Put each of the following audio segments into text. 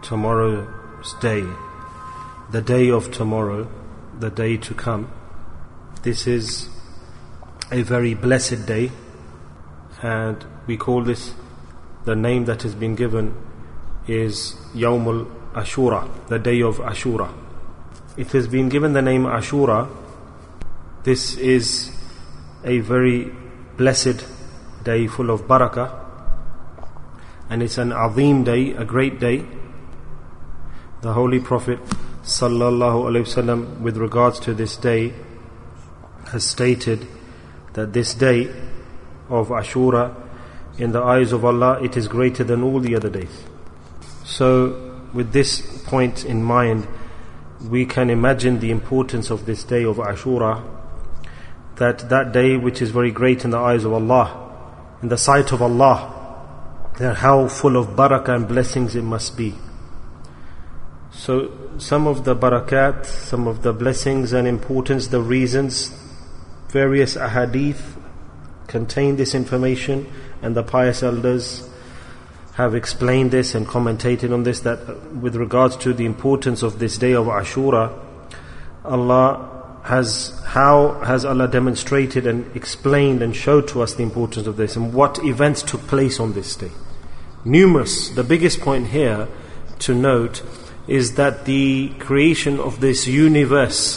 tomorrow's day, the day of tomorrow, the day to come. This is a very blessed day, and we call this, the name that has been given is Yawmul Ashura, the day of Ashura. It has been given the name Ashura. This is a very blessed day full of barakah, and it's an azim day, a great day. The Holy Prophet sallallahu alaihi wasallam, with regards to this day, has stated that this day of Ashura, in the eyes of Allah, it is greater than all the other days. So with this point in mind, we can imagine the importance of this day of Ashura, that day which is very great in the eyes of Allah, in the sight of Allah, that how full of barakah and blessings it must be. So some of the barakat, some of the blessings and importance, the reasons, various ahadith contain this information, and the pious elders have explained this and commentated on this, that with regards to the importance of this day of Ashura, how has Allah demonstrated and explained and showed to us the importance of this, and what events took place on this day. Numerous. The biggest point here to note is that the creation of this universe,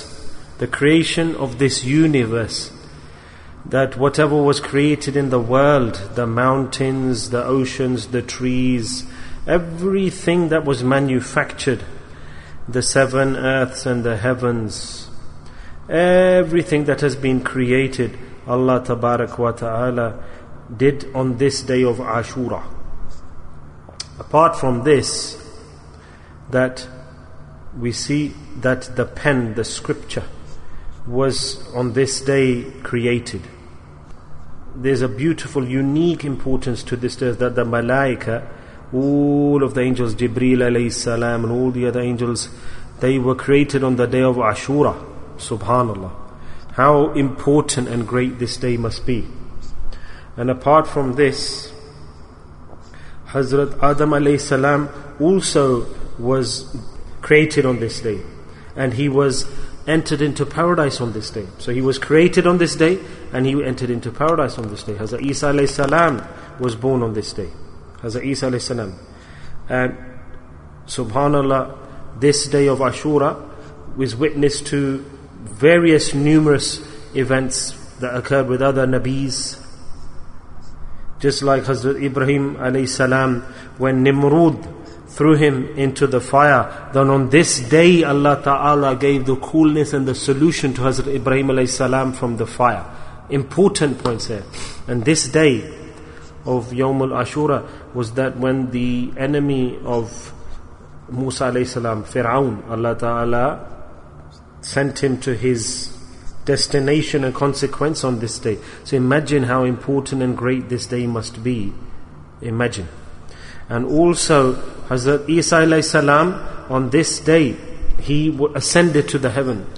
that whatever was created in the world, the mountains, the oceans, the trees, everything that was manufactured, the seven earths and the heavens, everything that has been created, Allah Tabarak wa Ta'ala did on this day of Ashura. Apart from this, that we see that the pen, the scripture, was on this day created. There's a beautiful, unique importance to this day, that the malaika, all of the angels, Jibreel alayhi salam and all the other angels, they were created on the day of Ashura. Subhanallah. How important and great this day must be. And apart from this, Hazrat Adam alayhi salam also was created on this day, and he was entered into paradise on this day. So he was created on this day, and he entered into paradise on this day. Hazrat Isa alayhi salam was born on this day. Hazrat Isa alayhi salam. And subhanallah, this day of Ashura was witness to various numerous events that occurred with other Nabis. Just like Hazrat Ibrahim alayhi salam, when Nimrud threw him into the fire, then on this day Allah Ta'ala gave the coolness and the solution to Hazrat Ibrahim alayhi salam from the fire. Important points here. And this day of Yawmul Ashura was that when the enemy of Musa alayhi salam, Fir'aun, Allah Ta'ala sent him to his destination and consequence on this day. So imagine how important and great this day must be. Imagine. And also Hazrat Isa alayhi salam, on this day he ascended to the heavens.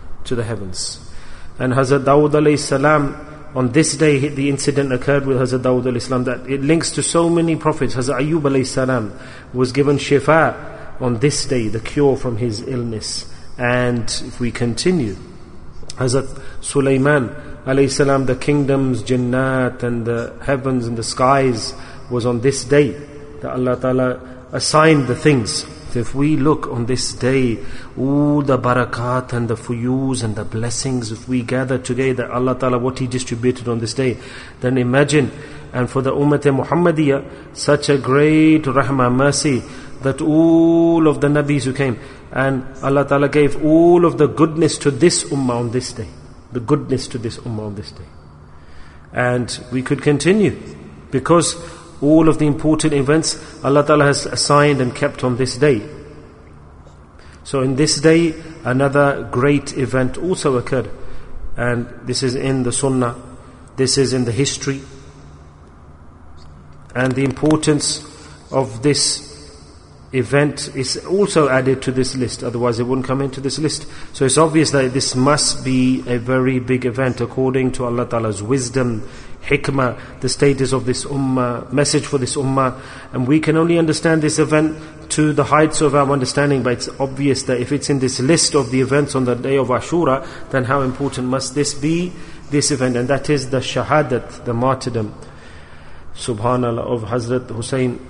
And Hazrat Dawud alayhi salam, on this day the incident occurred with Hazrat Dawud alayhi salam, that it links to so many prophets. Hazrat Ayyub alayhi salam was given shifa on this day, the cure from his illness. And if we continue, Hazrat Sulaiman alayhi salam, the kingdoms, Jannat and the heavens and the skies, was on this day that Allah Ta'ala assigned the things. So if we look on this day, all the barakat and the fuyuz and the blessings, if we gather together, Allah Ta'ala, what He distributed on this day, then imagine, and for the Ummah Muhammadiyah, such a great rahmah, mercy, that all of the Nabis who came, and Allah Ta'ala gave all of the goodness to this Ummah on this day. The goodness to this Ummah on this day. And we could continue, because all of the important events Allah Ta'ala has assigned and kept on this day. So in this day, another great event also occurred. And this is in the Sunnah, this is in the history. And the importance of this event is also added to this list, otherwise it wouldn't come into this list. So it's obvious that this must be a very big event according to Allah Ta'ala's wisdom, hikmah, the status of this ummah, message for this ummah. And we can only understand this event to the heights of our understanding, but it's obvious that if it's in this list of the events on the day of Ashura, then how important must this be, this event? And that is the shahadat, the martyrdom, subhanallah, of Hazrat Hussein.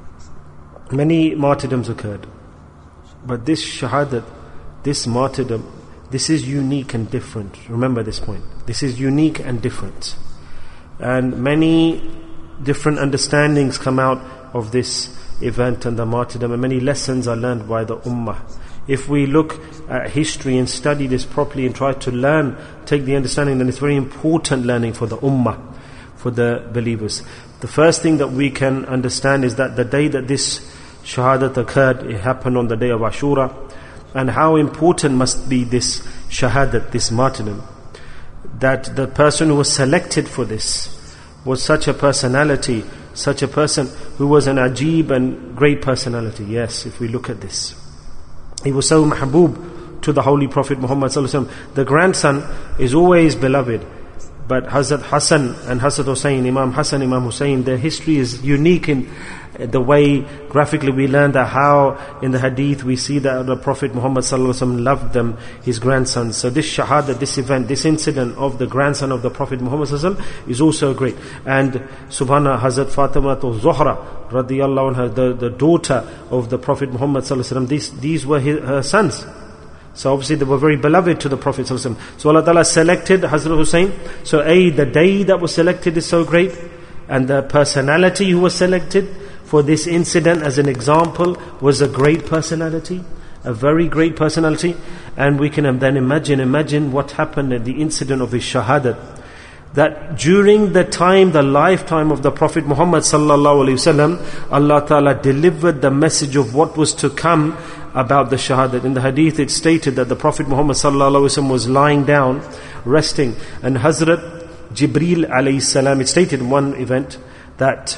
Many martyrdoms occurred, but this shahadat, this martyrdom, this is unique and different. Remember this point. This is unique and different. And many different understandings come out of this event and the martyrdom, and many lessons are learned by the ummah. If we look at history and study this properly and try to learn, take the understanding, then it's very important learning for the ummah, for the believers. The first thing that we can understand is that the day that this shahadat occurred, it happened on the day of Ashura, and how important must be this shahadat, this martyrdom, that the person who was selected for this was such a personality, such a person who was an ajib and great personality. Yes, if we look at this, he was so mahbub to the Holy Prophet Muhammad sallallahu alaihi wasallam. The grandson is always beloved, but Hazrat Hassan and Hazrat Hussein, Imam Hassan, Imam Hussein, their history is unique in the way graphically we learn that how in the hadith we see that the Prophet Muhammad sallallahu alaihi wasallam loved them, his grandsons. So this shahada, this event, this incident of the grandson of the Prophet Muhammad sallallahu alaihi wasallam is also great. And subhanallah, Hazrat Fatima Zuhra radiyallahu anha, the daughter of the Prophet Muhammad sallallahu alaihi wasallam, these were her sons. So obviously they were very beloved to the Prophet ﷺ. So Allah Ta'ala selected Hazrat Hussein. So the day that was selected is so great, and the personality who was selected for this incident as an example was a great personality, a very great personality. And we can then imagine what happened at the incident of his shahadat. That during the lifetime of the Prophet Muhammad sallallahu alaihi wasallam, Allah Ta'ala delivered the message of what was to come about the shahadat. In the hadith it stated that the Prophet Muhammad sallallahu alaihi wasallam was lying down, resting, and Hazrat Jibreel alayhi salam, it stated in one event that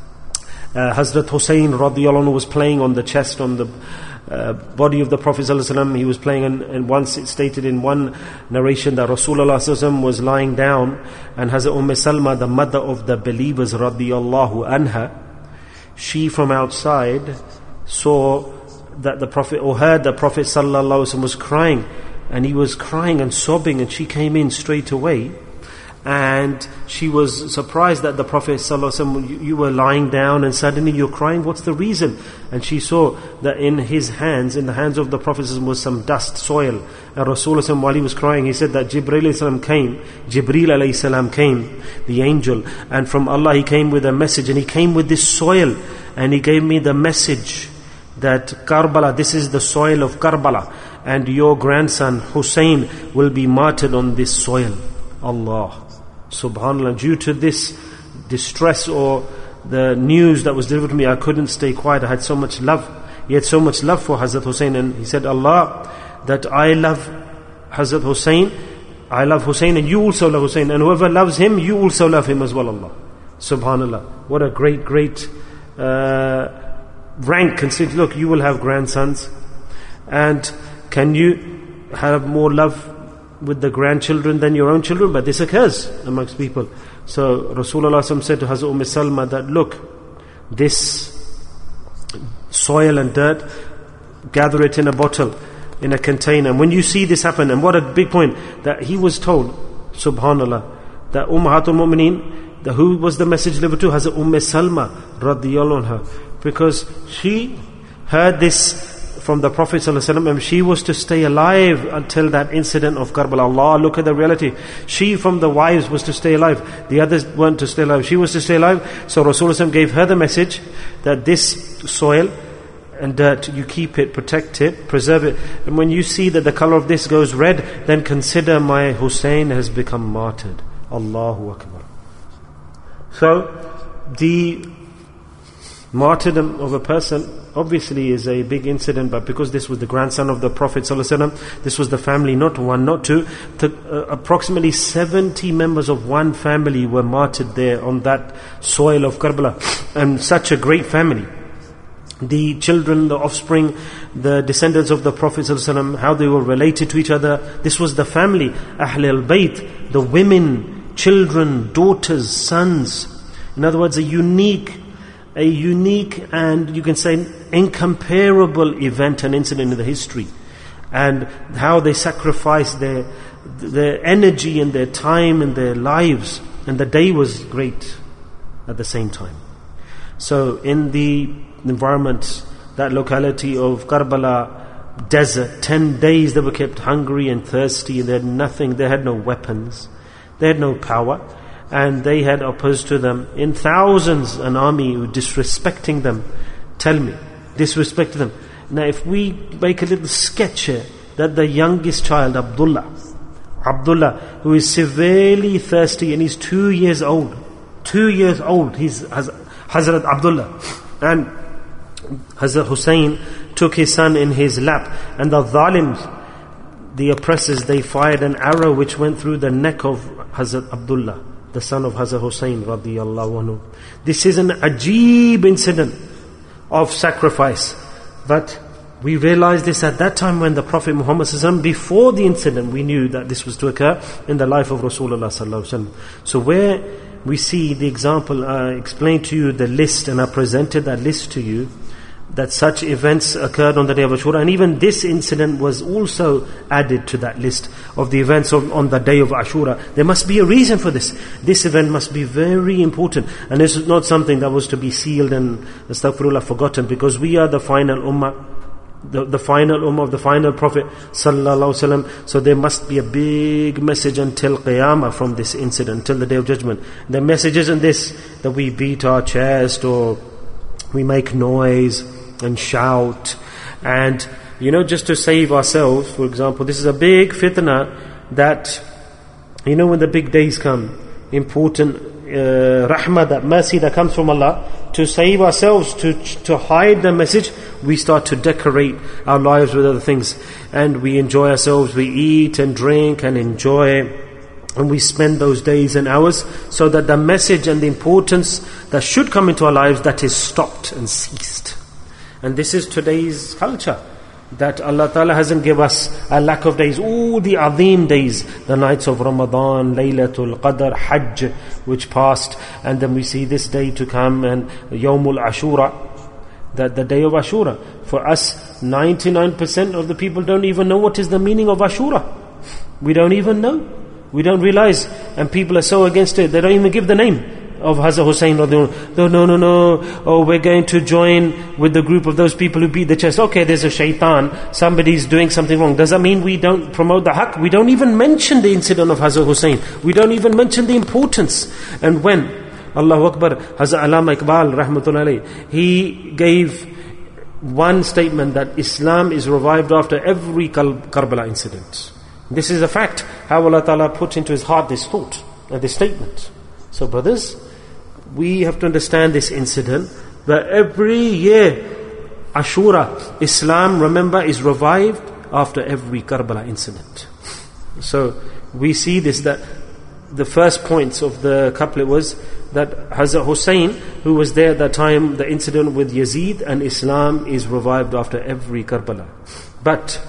Hazrat Hussein radiyallahu anhu was playing on the chest, on the body of the Prophet ﷺ. He was playing, and once it stated in one narration that Rasulullah ﷺ was lying down, and Hazrat Salma, the mother of the believers radiyallahu anha, she from outside saw that the Prophet, or heard the Prophet ﷺ was crying, and he was crying and sobbing, and she came in straight away. And she was surprised that the Prophet ﷺ, you were lying down and suddenly you're crying, what's the reason? And she saw that in his hands, in the hands of the Prophet ﷺ, was some dust, soil. And Rasulullah, while he was crying, he said that Jibreel came, the angel, and from Allah he came with a message, and he came with this soil, and he gave me the message that Karbala, this is the soil of Karbala, and your grandson Hussein will be martyred on this soil. Allah, subhanallah. Due to this distress or the news that was delivered to me, I couldn't stay quiet. I had so much love. He had so much love for Hazrat Hussein, and he said, Allah, that I love Hazrat Hussein, I love Hussein, and you also love Hussein, and whoever loves him, you also love him as well. Allah, subhanallah. What a great rank. Consider, look, you will have grandsons, and can you have more love with the grandchildren than your own children? But this occurs amongst people. So Rasulullah said to Hazrat Salma that, look, this soil and dirt, gather it in a bottle, in a container. And when you see this happen, and what a big point, that he was told, subhanallah, that Ummahatul Mu'mineen, who was the message delivered to? Hazrat Salma radiyallahu anha, because she heard this from the Prophet ﷺ, and she was to stay alive until that incident of Karbala. Allah, look at the reality. She from the wives was to stay alive. The others weren't to stay alive. She was to stay alive. So Rasulullah gave her the message that this soil and dirt, you keep it, protect it, preserve it. And when you see that the color of this goes red, then consider my Hussein has become martyred. Allahu Akbar. So the martyrdom of a person obviously is a big incident, but because this was the grandson of the Prophet ﷺ, this was the family, not one, not two. Approximately 70 members of one family were martyred there on that soil of Karbala, and such a great family. The children, the offspring, the descendants of the Prophet ﷺ, how they were related to each other. This was the family, Ahl al-Bayt, the women, children, daughters, sons. In other words, a unique a unique and you can say incomparable event and incident in the history, and how they sacrificed their energy and their time and their lives, and the day was great at the same time. So in the environment, that locality of Karbala desert, 10 days they were kept hungry and thirsty, and they had nothing, they had no weapons, they had no power, and they had opposed to them in thousands an army who disrespecting them. Tell me, disrespected them. Now if we make a little sketch here, that the youngest child, Abdullah, who is severely thirsty and he's 2 years old, he's Hazrat Abdullah, and Hazrat Hussein took his son in his lap, and the zalims, the oppressors, they fired an arrow which went through the neck of Hazrat Abdullah, the son of Hazrat Hussein radiyallahu anhu. This is an ajib incident of sacrifice, but we realized this at that time when the Prophet Muhammad sallallahu alaihi wasallam, before the incident, we knew that this was to occur in the life of Rasulullah sallallahu alaihi wasallam. So where we see the example, I explained to you the list, and I presented that list to you, that such events occurred on the day of Ashura, and even this incident was also added to that list of the events on the day of Ashura. There must be a reason for this. This event must be very important, and this is not something that was to be sealed and astaghfirullah forgotten, because we are the final ummah, the final ummah of the final Prophet sallallahu alaihi wasallam. So there must be a big message until Qiyamah from this incident, till the Day of Judgment. The message isn't this, that we beat our chest or we make noise and shout, and just to save ourselves. For example, this is a big fitna, that when the big days come, important rahmah, that mercy that comes from Allah, to save ourselves, to hide the message, we start to decorate our lives with other things, and we enjoy ourselves, we eat and drink and enjoy, and we spend those days and hours, so that the message and the importance that should come into our lives, that is stopped and ceased. And this is today's culture, that Allah Ta'ala hasn't given us a lack of days. All the azim days, the nights of Ramadan, Laylatul Qadr, Hajj, which passed, and then we see this day to come, and Yawmul Ashura, that the day of Ashura. For us, 99% of the people don't even know what is the meaning of Ashura. We don't even know. We don't realize, and people are so against it, they don't even give the name of Hazrat Hussein. No. Oh, we're going to join with the group of those people who beat the chest. Okay, there's a shaitan, somebody's doing something wrong. Does that mean we don't promote the haqq? We don't even mention the incident of Hazrat Hussein. We don't even mention the importance. And when, Allahu Akbar, Hazrat Allama Iqbal rahmatullahi alayhi, he gave one statement, that Islam is revived after every Karbala incident. This is a fact, how Allah Ta'ala put into his heart this thought and this statement. So brothers, we have to understand this incident, that every year Ashura, Islam, remember, is revived after every Karbala incident. So we see this, that the first points of the couplet was that Hazrat Hussein, who was there at that time, the incident with Yazid, and Islam is revived after every Karbala. But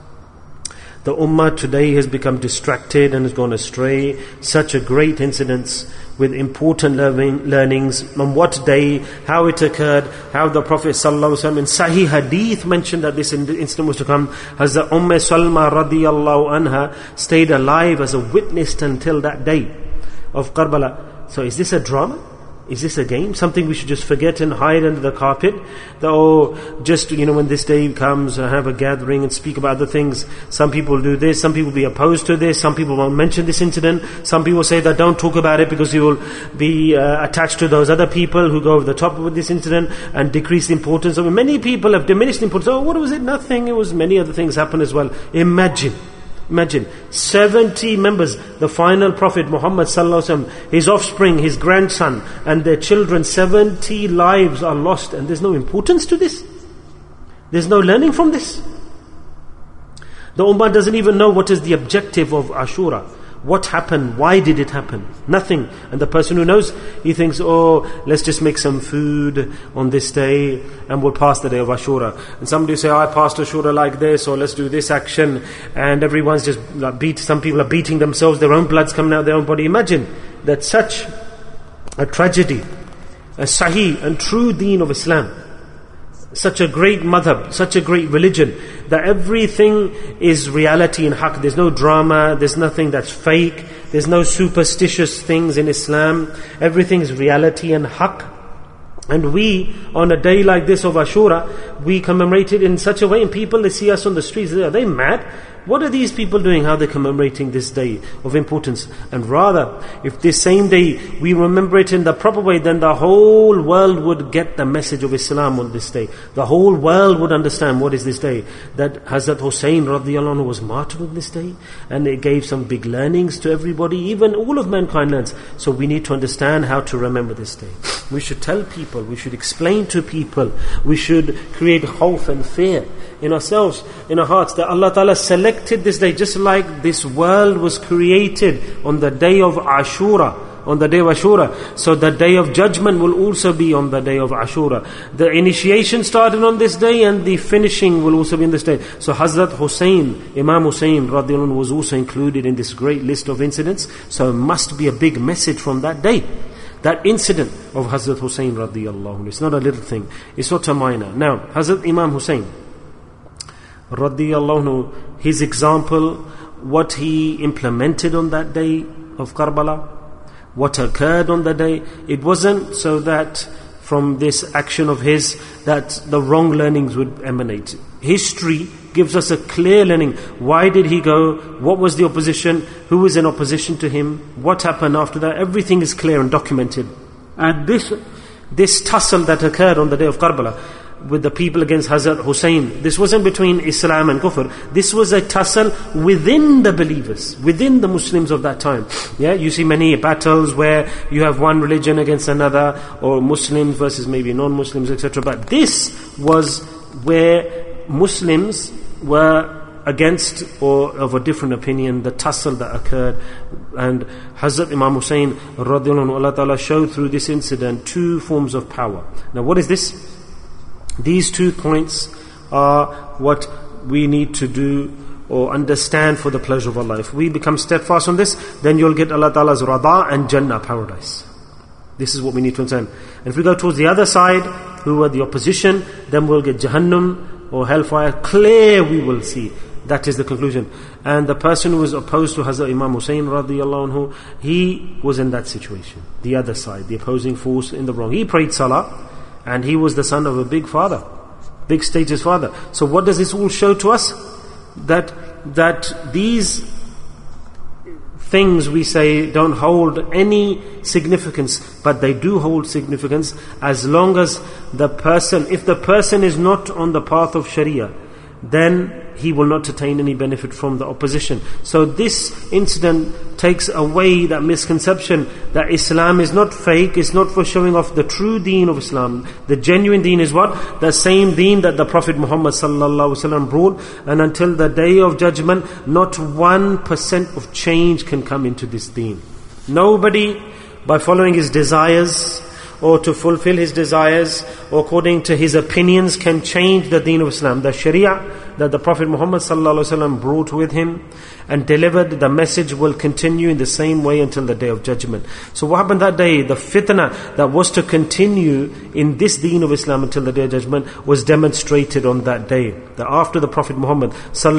the ummah today has become distracted and has gone astray. Such a great incidents with important learnings, on what day, how it occurred, how the Prophet ﷺ in Sahih Hadith mentioned that this incident was to come. Hazrat Salma radiyallahu anha stayed alive as a witness until that day of Karbala. So is this a drama? Is this a game? Something we should just forget and hide under the carpet? Just when this day comes, have a gathering and speak about other things. Some people do this, some people be opposed to this, some people won't mention this incident. Some people say that don't talk about it because you will be attached to those other people who go over the top with this incident and decrease the importance of it. Many people have diminished the importance. Oh, what was it? Nothing. It was many other things happen as well. Imagine 70 members, the final Prophet Muhammad sallallahu alaihi wasallam, his offspring, his grandson, and their children, 70 lives are lost, and there's no importance to this. There's no learning from this. The Ummah doesn't even know what is the objective of Ashura. What happened? Why did it happen? Nothing. And the person who knows, he thinks, let's just make some food on this day and we'll pass the day of Ashura. And somebody will say, I passed Ashura like this, or let's do this action. And everyone's just some people are beating themselves, their own blood's coming out of their own body. Imagine that such a tragedy sahih and true deen of Islam. Such a great madhab, such a great religion, that everything is reality and haqq. There's no drama, there's nothing that's fake, there's no superstitious things in Islam. Everything is reality and haqq. And we, on a day like this of Ashura, we commemorate it in such a way, and people, they see us on the streets, are they mad? What are these people doing? How they're commemorating this day of importance? And rather, if this same day we remember it in the proper way, then the whole world would get the message of Islam on this day. The whole world would understand what is this day. That Hazrat Hussain radiallahu anhu was martyred on this day, and it gave some big learnings to everybody, even all of mankind learns. So we need to understand how to remember this day. We should tell people, we should explain to people, we should create hope and fear in ourselves, in our hearts, that Allah Ta'ala selected this day, just like this world was created on the day of Ashura, on the day of Ashura. So the day of judgment will also be on the day of Ashura. The initiation started on this day, and the finishing will also be on this day. So Hazrat Hussain, Imam Hussain radiallahu anhu, was also included in this great list of incidents. So it must be a big message from that day. That incident of Hazrat Hussain radiallahu anhu, it's not a little thing, it's not a minor. Now, Hazrat Imam Hussain radiallahu anhu, his example, what he implemented on that day of Karbala, what occurred on the day, it wasn't so that from this action of his that the wrong learnings would emanate. History gives us a clear learning. Why did he go? What was the opposition? Who was in opposition to him? What happened after that? Everything is clear and documented. And this tussle that occurred on the day of Karbala with the people against Hazrat Hussain, this wasn't between Islam and Kufr. This was a tussle within the believers, within the Muslims of that time. Yeah, you see many battles where you have one religion against another, or Muslims versus maybe non-Muslims, etc. But this was where Muslims were against or of a different opinion, the tussle that occurred. And Hazrat Imam Hussain radiallahu anhu, Allah Ta'ala showed through this incident two forms of power. Now what is this? These 2 points are what we need to do or understand for the pleasure of Allah. If we become steadfast on this, then you'll get Allah Ta'ala's Rada and Jannah, paradise. This is what we need to understand. And if we go towards the other side, who are the opposition, then we'll get Jahannam or hellfire. Clear we will see. That is the conclusion. And the person who was opposed to Hazrat Imam Hussain radiallahu anhu, he was in that situation. The other side, the opposing force in the wrong. He prayed Salah, and he was the son of a big father, big status father. So what does this all show to us? That these things we say don't hold any significance, but they do hold significance as long as if the person is not on the path of Sharia, then he will not attain any benefit from the opposition. So this incident takes away that misconception that Islam is not fake, it's not for showing off. The true deen of Islam, the genuine deen is what? The same deen that the Prophet Muhammad sallallahu alaihi wasallam brought, and until the day of judgment, not 1% of change can come into this deen. Nobody, by following his desires, or to fulfill his desires, or according to his opinions, can change the deen of Islam. The Sharia that the Prophet Muhammad ﷺ brought with him and delivered, the message will continue in the same way until the day of judgment. So what happened that day? The fitna that was to continue in this deen of Islam until the day of judgment was demonstrated on that day. That after the Prophet Muhammad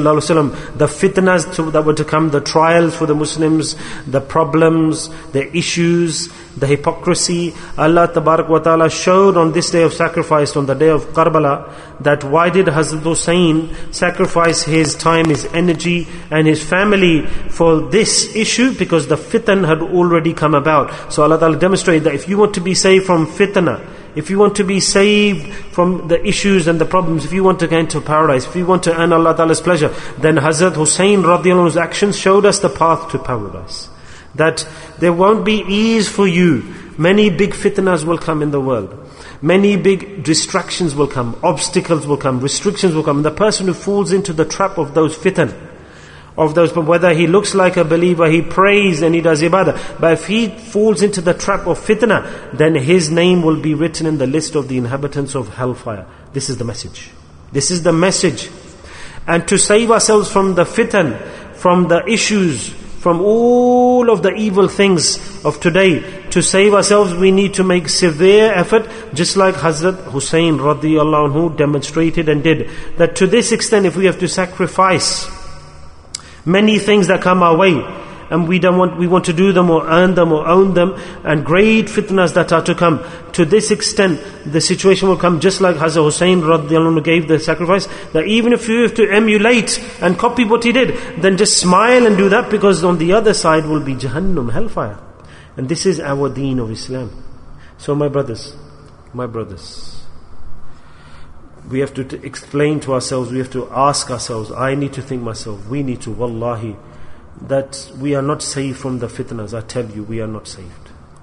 ﷺ, the fitnas that were to come, the trials for the Muslims, the problems, the issues, the hypocrisy, Allah Tabarak wa Ta'ala showed on this day of sacrifice, on the day of Karbala, that why did Hazrat Hussain sacrifice his time, his energy and his family for this issue? Because the fitan had already come about. So Allah Ta'ala demonstrated that if you want to be saved from fitna, if you want to be saved from the issues and the problems, if you want to go into paradise, if you want to earn Allah Ta'ala's pleasure, then Hazrat Hussain radiallahu anhu's actions showed us the path to paradise. That there won't be ease for you. Many big fitnas will come in the world. Many big distractions will come, obstacles will come, restrictions will come. And the person who falls into the trap of those fitan, of those, whether he looks like a believer, he prays and he does ibadah, but if he falls into the trap of fitna, then his name will be written in the list of the inhabitants of hellfire. This is the message. This is the message. And to save ourselves from the fitan, from the issues, from all of the evil things of today, to save ourselves, we need to make severe effort, just like Hazrat Hussein radiyallahu anhu demonstrated and did. That to this extent, if we have to sacrifice many things that come our way, and we want to do them or earn them or own them, and great fitnas that are to come, to this extent, the situation will come just like Hazrat Hussein radiyallahu anhu gave the sacrifice, that even if you have to emulate and copy what he did, then just smile and do that, because on the other side will be Jahannam, hellfire. And this is our deen of Islam. So my brothers, we have to explain to ourselves, we have to ask ourselves, I need to think myself, we need to, wallahi, that we are not saved from the fitnas. I tell you, we are not saved.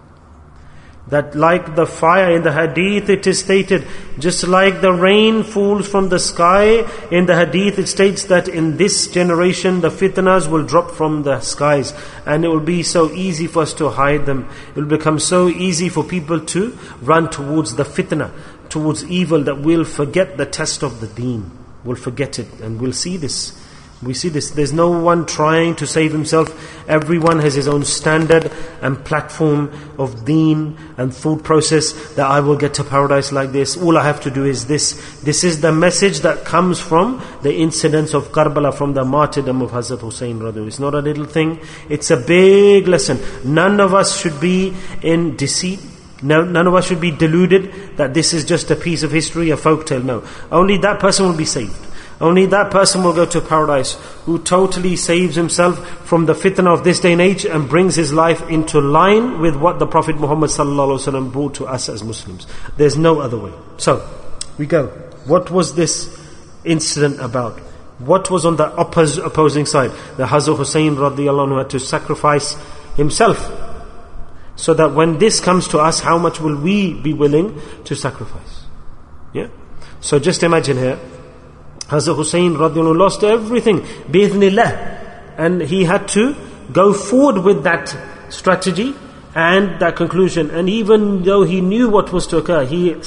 That like the fire in the hadith, it is stated, just like the rain falls from the sky, in the hadith it states that in this generation the fitnas will drop from the skies, and it will be so easy for us to hide them. It will become so easy for people to run towards the fitna, towards evil, that we'll forget the test of the deen. We'll forget it, and we'll see this. We see this. There's no one trying to save himself. Everyone has his own standard and platform of deen and thought process, that I will get to paradise like this. All I have to do is this. This is the message that comes from the incidents of Karbala, from the martyrdom of Hazrat Hussein radhiyallahu anhu. It's not a little thing. It's a big lesson. None of us should be in deceit. No, none of us should be deluded that this is just a piece of history, a folk tale. No. Only that person will be saved. Only that person will go to paradise who totally saves himself from the fitna of this day and age and brings his life into line with what the Prophet Muhammad sallallahu alaihi wasallam brought to us as Muslims. There's no other way. So, we go. What was this incident about? What was on the opposing side? The Hazrat Hussein radiyallahu anhu had to sacrifice himself, so that when this comes to us, how much will we be willing to sacrifice? Yeah? So just imagine here, Hazrat Hussein radiyallahu anhu lost everything, bi'idhnillah, and he had to go forward with that strategy and that conclusion. And even though he knew what was to occur, he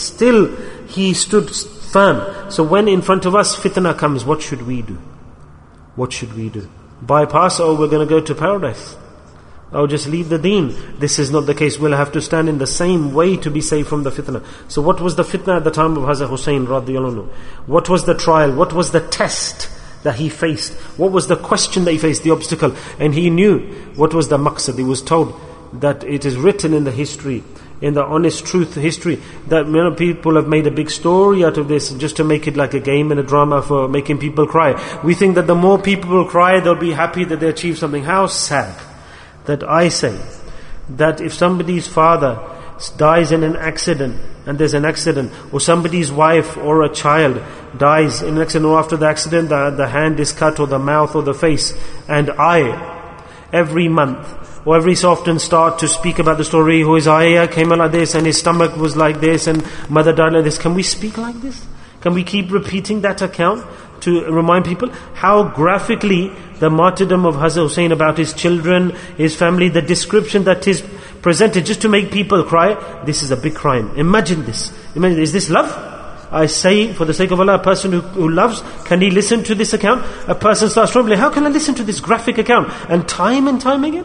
stood firm. So when in front of us fitna comes, what should we do? What should we do? Bypass, we're going to go to paradise. Just leave the deen. This is not the case. We'll have to stand in the same way to be saved from the fitna. So what was the fitna at the time of Hazrat Hussein radiyallahu anhu? What was the trial? What was the test that he faced? What was the question that he faced, the obstacle? And he knew what was the maqsad. He was told that it is written in the history, in the honest truth history, that many people have made a big story out of this just to make it like a game and a drama for making people cry. We think that the more people will cry, they'll be happy that they achieve something. How sad that I say that if somebody's father dies in an accident, and there's an accident, or somebody's wife or a child dies in an accident, or after the accident the hand is cut, or the mouth or the face, and I every month or every so often start to speak about the story, who his ayah came out like this, and his stomach was like this, and mother died like this. Can we speak like this? Can we keep repeating that account to remind people how graphically the martyrdom of Hazrat Hussein, about his children, his family, the description that is presented just to make people cry? This is a big crime. Imagine this. Is this love? I say, for the sake of Allah, a person who loves, can he listen to this account? A person starts trembling, how can I listen to this graphic account? And time again,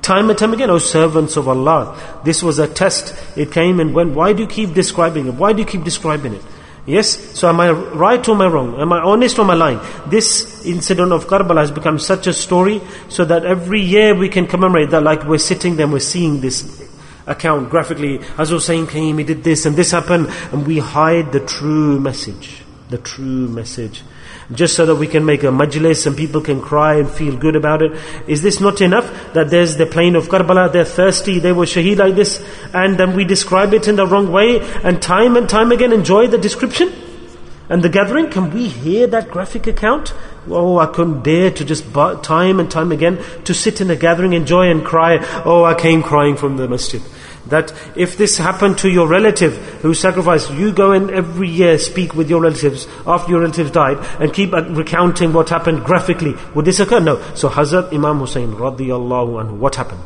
oh servants of Allah, this was a test. It came and went. Why do you keep describing it? Why do you keep describing it? Yes, so am I right or am I wrong? Am I honest or am I lying? This incident of Karbala has become such a story, so that every year we can commemorate that, like we're sitting there, we're seeing this account graphically. Hazrat Hussein came, he did this and this happened, and we hide the true message. The true message. Just so that we can make a majlis and people can cry and feel good about it. Is this not enough? That there's the plain of Karbala, they're thirsty, they were shaheed like this, and then we describe it in the wrong way, and time again enjoy the description and the gathering? Can we hear that graphic account? I couldn't dare to just time and time again to sit in a gathering, enjoy and cry. I came crying from the masjid. That if this happened to your relative who sacrificed, you go and every year speak with your relatives after your relatives died and keep recounting what happened graphically. Would this occur? No. So Hazrat Imam Hussein radiyallahu anhu, what happened?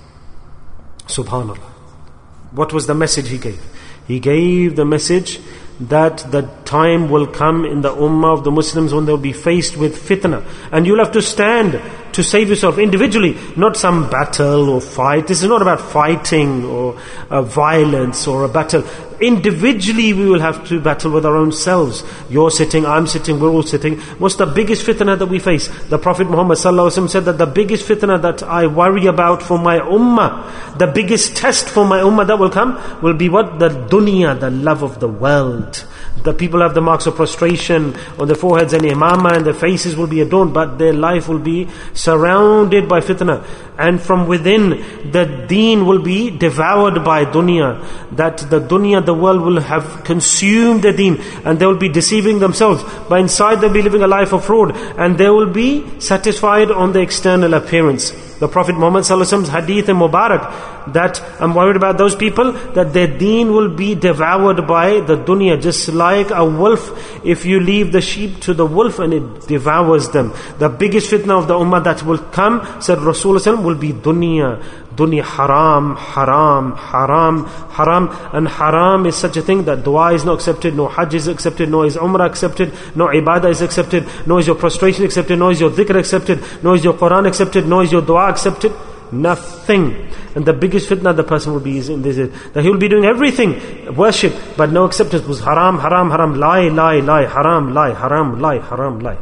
Subhanallah. What was the message he gave? He gave the message that the time will come in the ummah of the Muslims when they'll be faced with fitna. And you'll have to stand to save yourself individually, not some battle or fight. This is not about fighting or violence or a battle. Individually we will have to battle with our own selves. You're sitting, I'm sitting, we're all sitting. What's the biggest fitna that we face? The Prophet Muhammad ﷺ said that the biggest fitna that I worry about for my ummah, the biggest test for my ummah that will come, will be what? The dunya, the love of the world. The people have the marks of prostration on their foreheads and imamah, and their faces will be adorned, but their life will be surrounded by fitna. And from within, the deen will be devoured by dunya. That the dunya, the world will have consumed the deen, and they will be deceiving themselves. But inside they'll be living a life of fraud, and they will be satisfied on the external appearance. The Prophet Muhammad ﷺ's hadith and Mubarak, that I'm worried about those people, that their deen will be devoured by the dunya, just like a wolf. If you leave the sheep to the wolf and it devours them. The biggest fitna of the ummah that will come, said Rasulullah ﷺ, will be dunya. Dunya haram, haram, haram, haram. And haram is such a thing that dua is not accepted, no hajj is accepted, no is umrah accepted, no ibadah is accepted, no is your prostration accepted, no is your dhikr accepted, no is your Quran accepted, no is your dua accepted. Nothing. And the biggest fitna the person will be is in this, that he will be doing everything, worship, but no acceptance. Was haram, haram, haram, lie, lie, lie, haram, lie, haram, lie, haram, lie.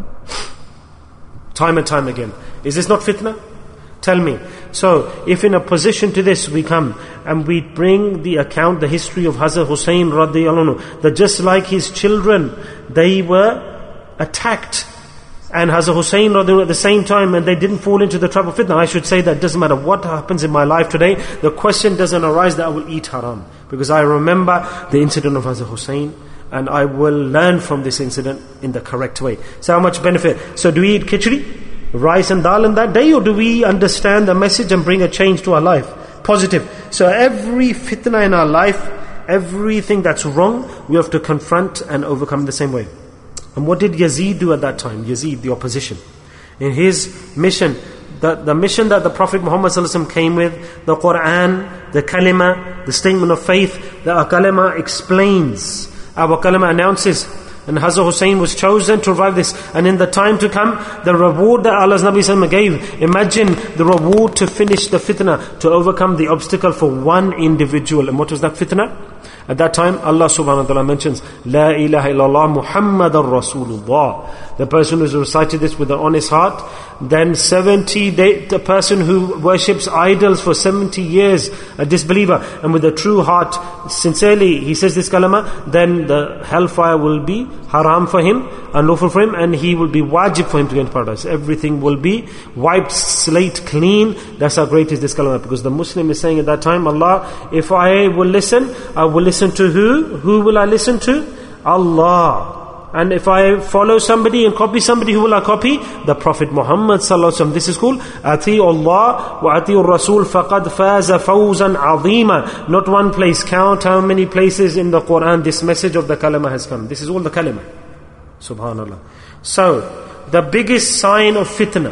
Time and time again. Is this not fitna? Tell me. So, if in a position to this we come and we bring the account, the history of Hazrat Hussain radiyallahu anhu, that just like his children, they were attacked, and Hazrat Hussain radiyallahu anhu at the same time, and they didn't fall into the trap of fitna. I should say that it doesn't matter what happens in my life today, the question doesn't arise that I will eat haram. Because I remember the incident of Hazrat Hussain, and I will learn from this incident in the correct way. So how much benefit? So do we eat khichdi, rice and dal in that day, or do we understand the message and bring a change to our life? Positive. So every fitna in our life, everything that's wrong, we have to confront and overcome in the same way. And what did Yazid do at that time? Yazid, the opposition. In his mission, the mission that the Prophet Muhammad ﷺ came with, the Quran, the kalima, the statement of faith, the kalima explains, our kalima announces. And Hazrat Hussain was chosen to revive this. And in the time to come, the reward that Allah's Nabi Sallallahu gave, imagine the reward to finish the fitna, to overcome the obstacle for one individual. And what was that fitna? At that time, Allah subhanahu wa ta'ala mentions, La ilaha illallah Muhammadan Rasulullah. The person who's recited this with an honest heart, then 70 days, the person who worships idols for 70 years, a disbeliever, and with a true heart, sincerely, he says this kalama, then the hellfire will be haram for him, unlawful for him, and he will be wajib for him to go into paradise. Everything will be wiped, slate clean. That's how great is this kalama. Because the Muslim is saying at that time, Allah, if I will listen, I will listen to who? Who will I listen to? Allah. And if I follow somebody and copy somebody, who will I copy? The Prophet Muhammad sallallahu alaihi wasallam. This is called Ati'u Allah wa Ati'u Rasul faqad faza fawzan azima. Not one place. Count how many places in the Quran this message of the kalima has come. This is all the kalima. Subhanallah. So, the biggest sign of fitna,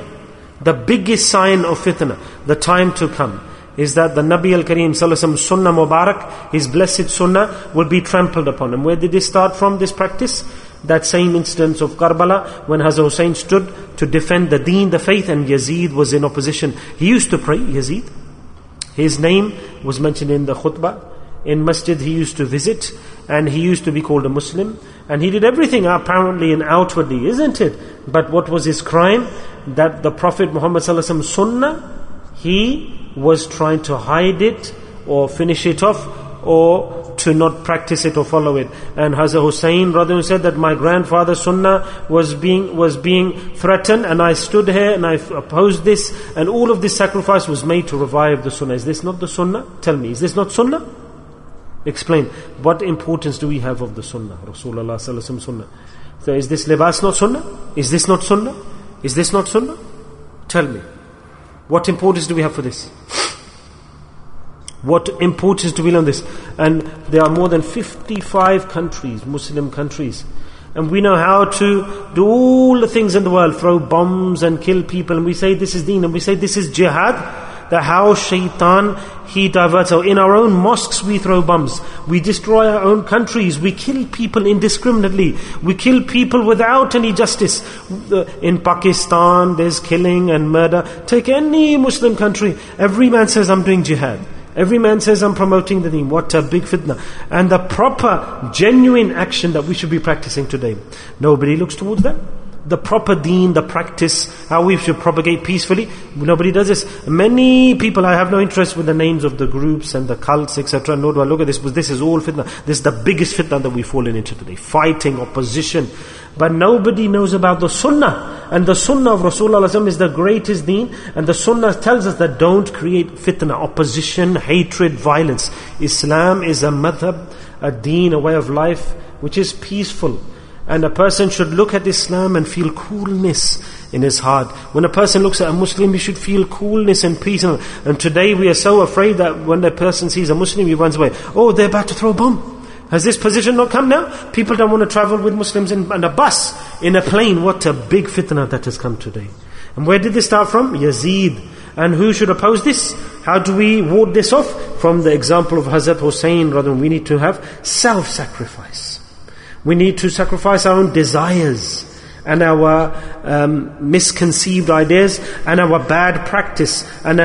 the time to come, is that the Nabi al-Kareem sallallahu alaihi wasallam sunnah mubarak, his blessed sunnah, will be trampled upon. And where did it start from, this practice? That same instance of Karbala, when Hazrat Hussain stood to defend the deen, the faith, and Yazid was in opposition. He used to pray, Yazid. His name was mentioned in the khutbah. In masjid he used to visit, and he used to be called a Muslim. And he did everything apparently and outwardly, isn't it? But what was his crime? That the Prophet Muhammad sallallahu alaihi wasallam sunnah, he was trying to hide it or finish it off, or to not practice it or follow it. And Hazrat Hussain radhiyallahu said that my grandfather's sunnah was being threatened, and I stood here and I opposed this, and all of this sacrifice was made to revive the sunnah. Is this not the sunnah? Tell me, is this not sunnah? Explain. What importance do we have of the sunnah? Rasulullah sallallahu alaihi wasallam sunnah. So is this libas not sunnah? Is this not sunnah? Is this not sunnah? Tell me. What importance do we have for this? What importance do we learn this? And there are more than 55 countries, Muslim countries. And we know how to do all the things in the world, throw bombs and kill people. And we say this is deen, and we say this is jihad. that how shaitan, he diverts. So in our own mosques we throw bombs, we destroy our own countries, we kill people indiscriminately, we kill people without any justice. In Pakistan there's killing and murder. Take any Muslim country, every man says I'm doing jihad, every man says I'm promoting the deen. What a big fitna. And the proper genuine action that we should be practicing today, nobody looks towards that. The proper deen, the practice, how we should propagate peacefully, nobody does this. Many people, I have no interest with the names of the groups and the cults, etc. Nor do I look at this, but this is all fitna. This is the biggest fitna that we've fallen into today. Fighting, opposition. But nobody knows about the sunnah. And the sunnah of Rasulullah is the greatest deen. And the sunnah tells us that don't create fitna, opposition, hatred, violence. Islam is a madhab, a deen, a way of life which is peaceful. And a person should look at Islam and feel coolness in his heart. When a person looks at a Muslim, he should feel coolness and peace. And today we are so afraid that when a person sees a Muslim, he runs away. Oh, they're about to throw a bomb. Has this position not come now? People don't want to travel with Muslims in a bus, in a plane. What a big fitna that has come today. And where did this start from? Yazid. And who should oppose this? How do we ward this off? From the example of Hazrat Hussain, rather, we need to have self-sacrifice. We need to sacrifice our own desires and our misconceived ideas and our bad practice and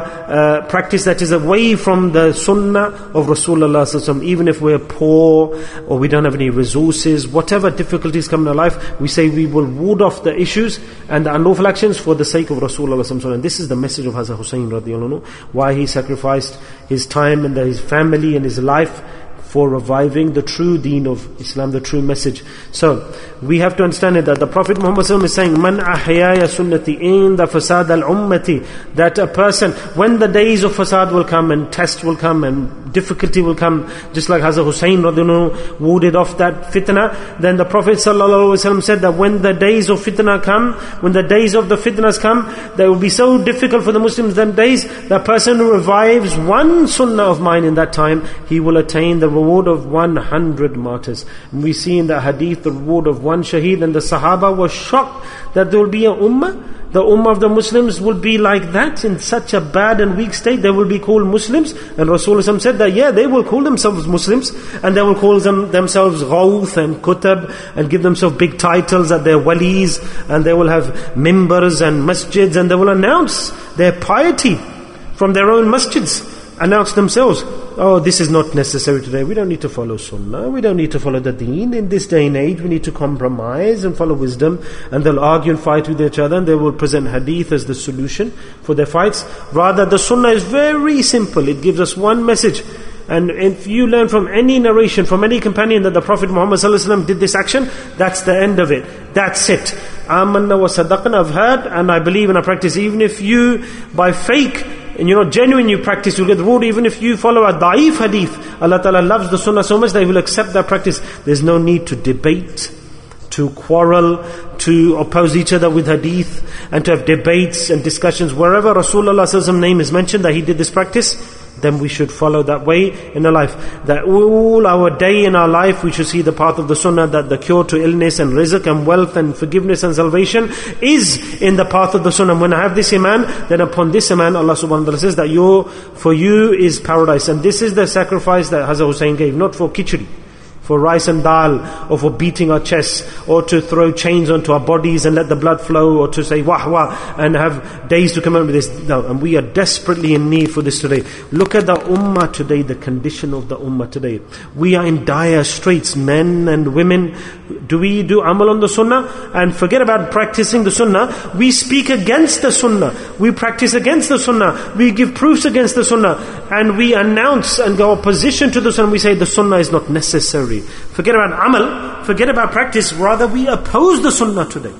our practice that is away from the sunnah of Rasulullah sallallahu alaihi wasallam. Even if we're poor or we don't have any resources, whatever difficulties come in our life, we say we will ward off the issues and the unlawful actions for the sake of Rasulullah sallallahu alaihi wasallam. And this is the message of Hazrat Hussain radiyallahu anhu, why he sacrificed his time and his family and his life for reviving the true deen of Islam, the true message. So, we have to understand it that the Prophet Muhammad ﷺ is saying, Man ahyaya sunnati in the fasad al-ummati, that a person, when the days of fasad will come and test will come and difficulty will come, just like Hazrat Hussain radhiyallahu warded off that fitna, then the Prophet ﷺ said that when the days of fitna come, when the days of the fitnas come, that will be so difficult for the Muslims them days, the person who revives one sunnah of mine in that time, he will attain the reward of 100 martyrs. And we see in the hadith the reward of one shaheed, and the Sahaba were shocked that there will be a ummah. The ummah of the Muslims will be like that, in such a bad and weak state. They will be called Muslims. And Rasulullah said that, yeah, they will call themselves Muslims, and they will call themselves Ghawth and Kutab, and give themselves big titles that they're walis, and they will have mimbars and masjids, and they will announce their piety from their own masjids, announce themselves. Oh, this is not necessary today. We don't need to follow sunnah. We don't need to follow the deen. In this day and age, we need to compromise and follow wisdom. And they'll argue and fight with each other, and they will present hadith as the solution for their fights. Rather, the sunnah is very simple. It gives us one message. And if you learn from any narration, from any companion that the Prophet Muhammad ﷺ did this action, that's the end of it. That's it. Amanna wa sadaqna, I've heard and I believe and I practice. Even if you, by fake, and you're not genuine, you practice, you'll get the reward. Even if you follow a da'if hadith, Allah Ta'ala loves the sunnah so much that He will accept that practice. There's no need to debate, to quarrel, to oppose each other with hadith, and to have debates and discussions. Wherever Rasulullah's name is mentioned that he did this practice, then we should follow that way in our life. That all our day in our life we should see the path of the sunnah, that the cure to illness and rizq and wealth and forgiveness and salvation is in the path of the sunnah. When I have this iman, then upon this iman Allah subhanahu wa ta'ala says that for you is paradise. And this is the sacrifice that Hazrat Hussain gave, not for khichdi, for rice and dal, or for beating our chests, or to throw chains onto our bodies and let the blood flow, or to say wah wah and have days to come out with this. No, and we are desperately in need for this today. Look at the ummah today, the condition of the ummah today. We are in dire straits, men and women. Do we do amal on the sunnah? And forget about practicing the sunnah. We speak against the sunnah. We practice against the sunnah. We give proofs against the sunnah. And we announce and go opposition to the sunnah. We say the sunnah is not necessary. Forget about amal, forget about practice, rather we oppose the sunnah today.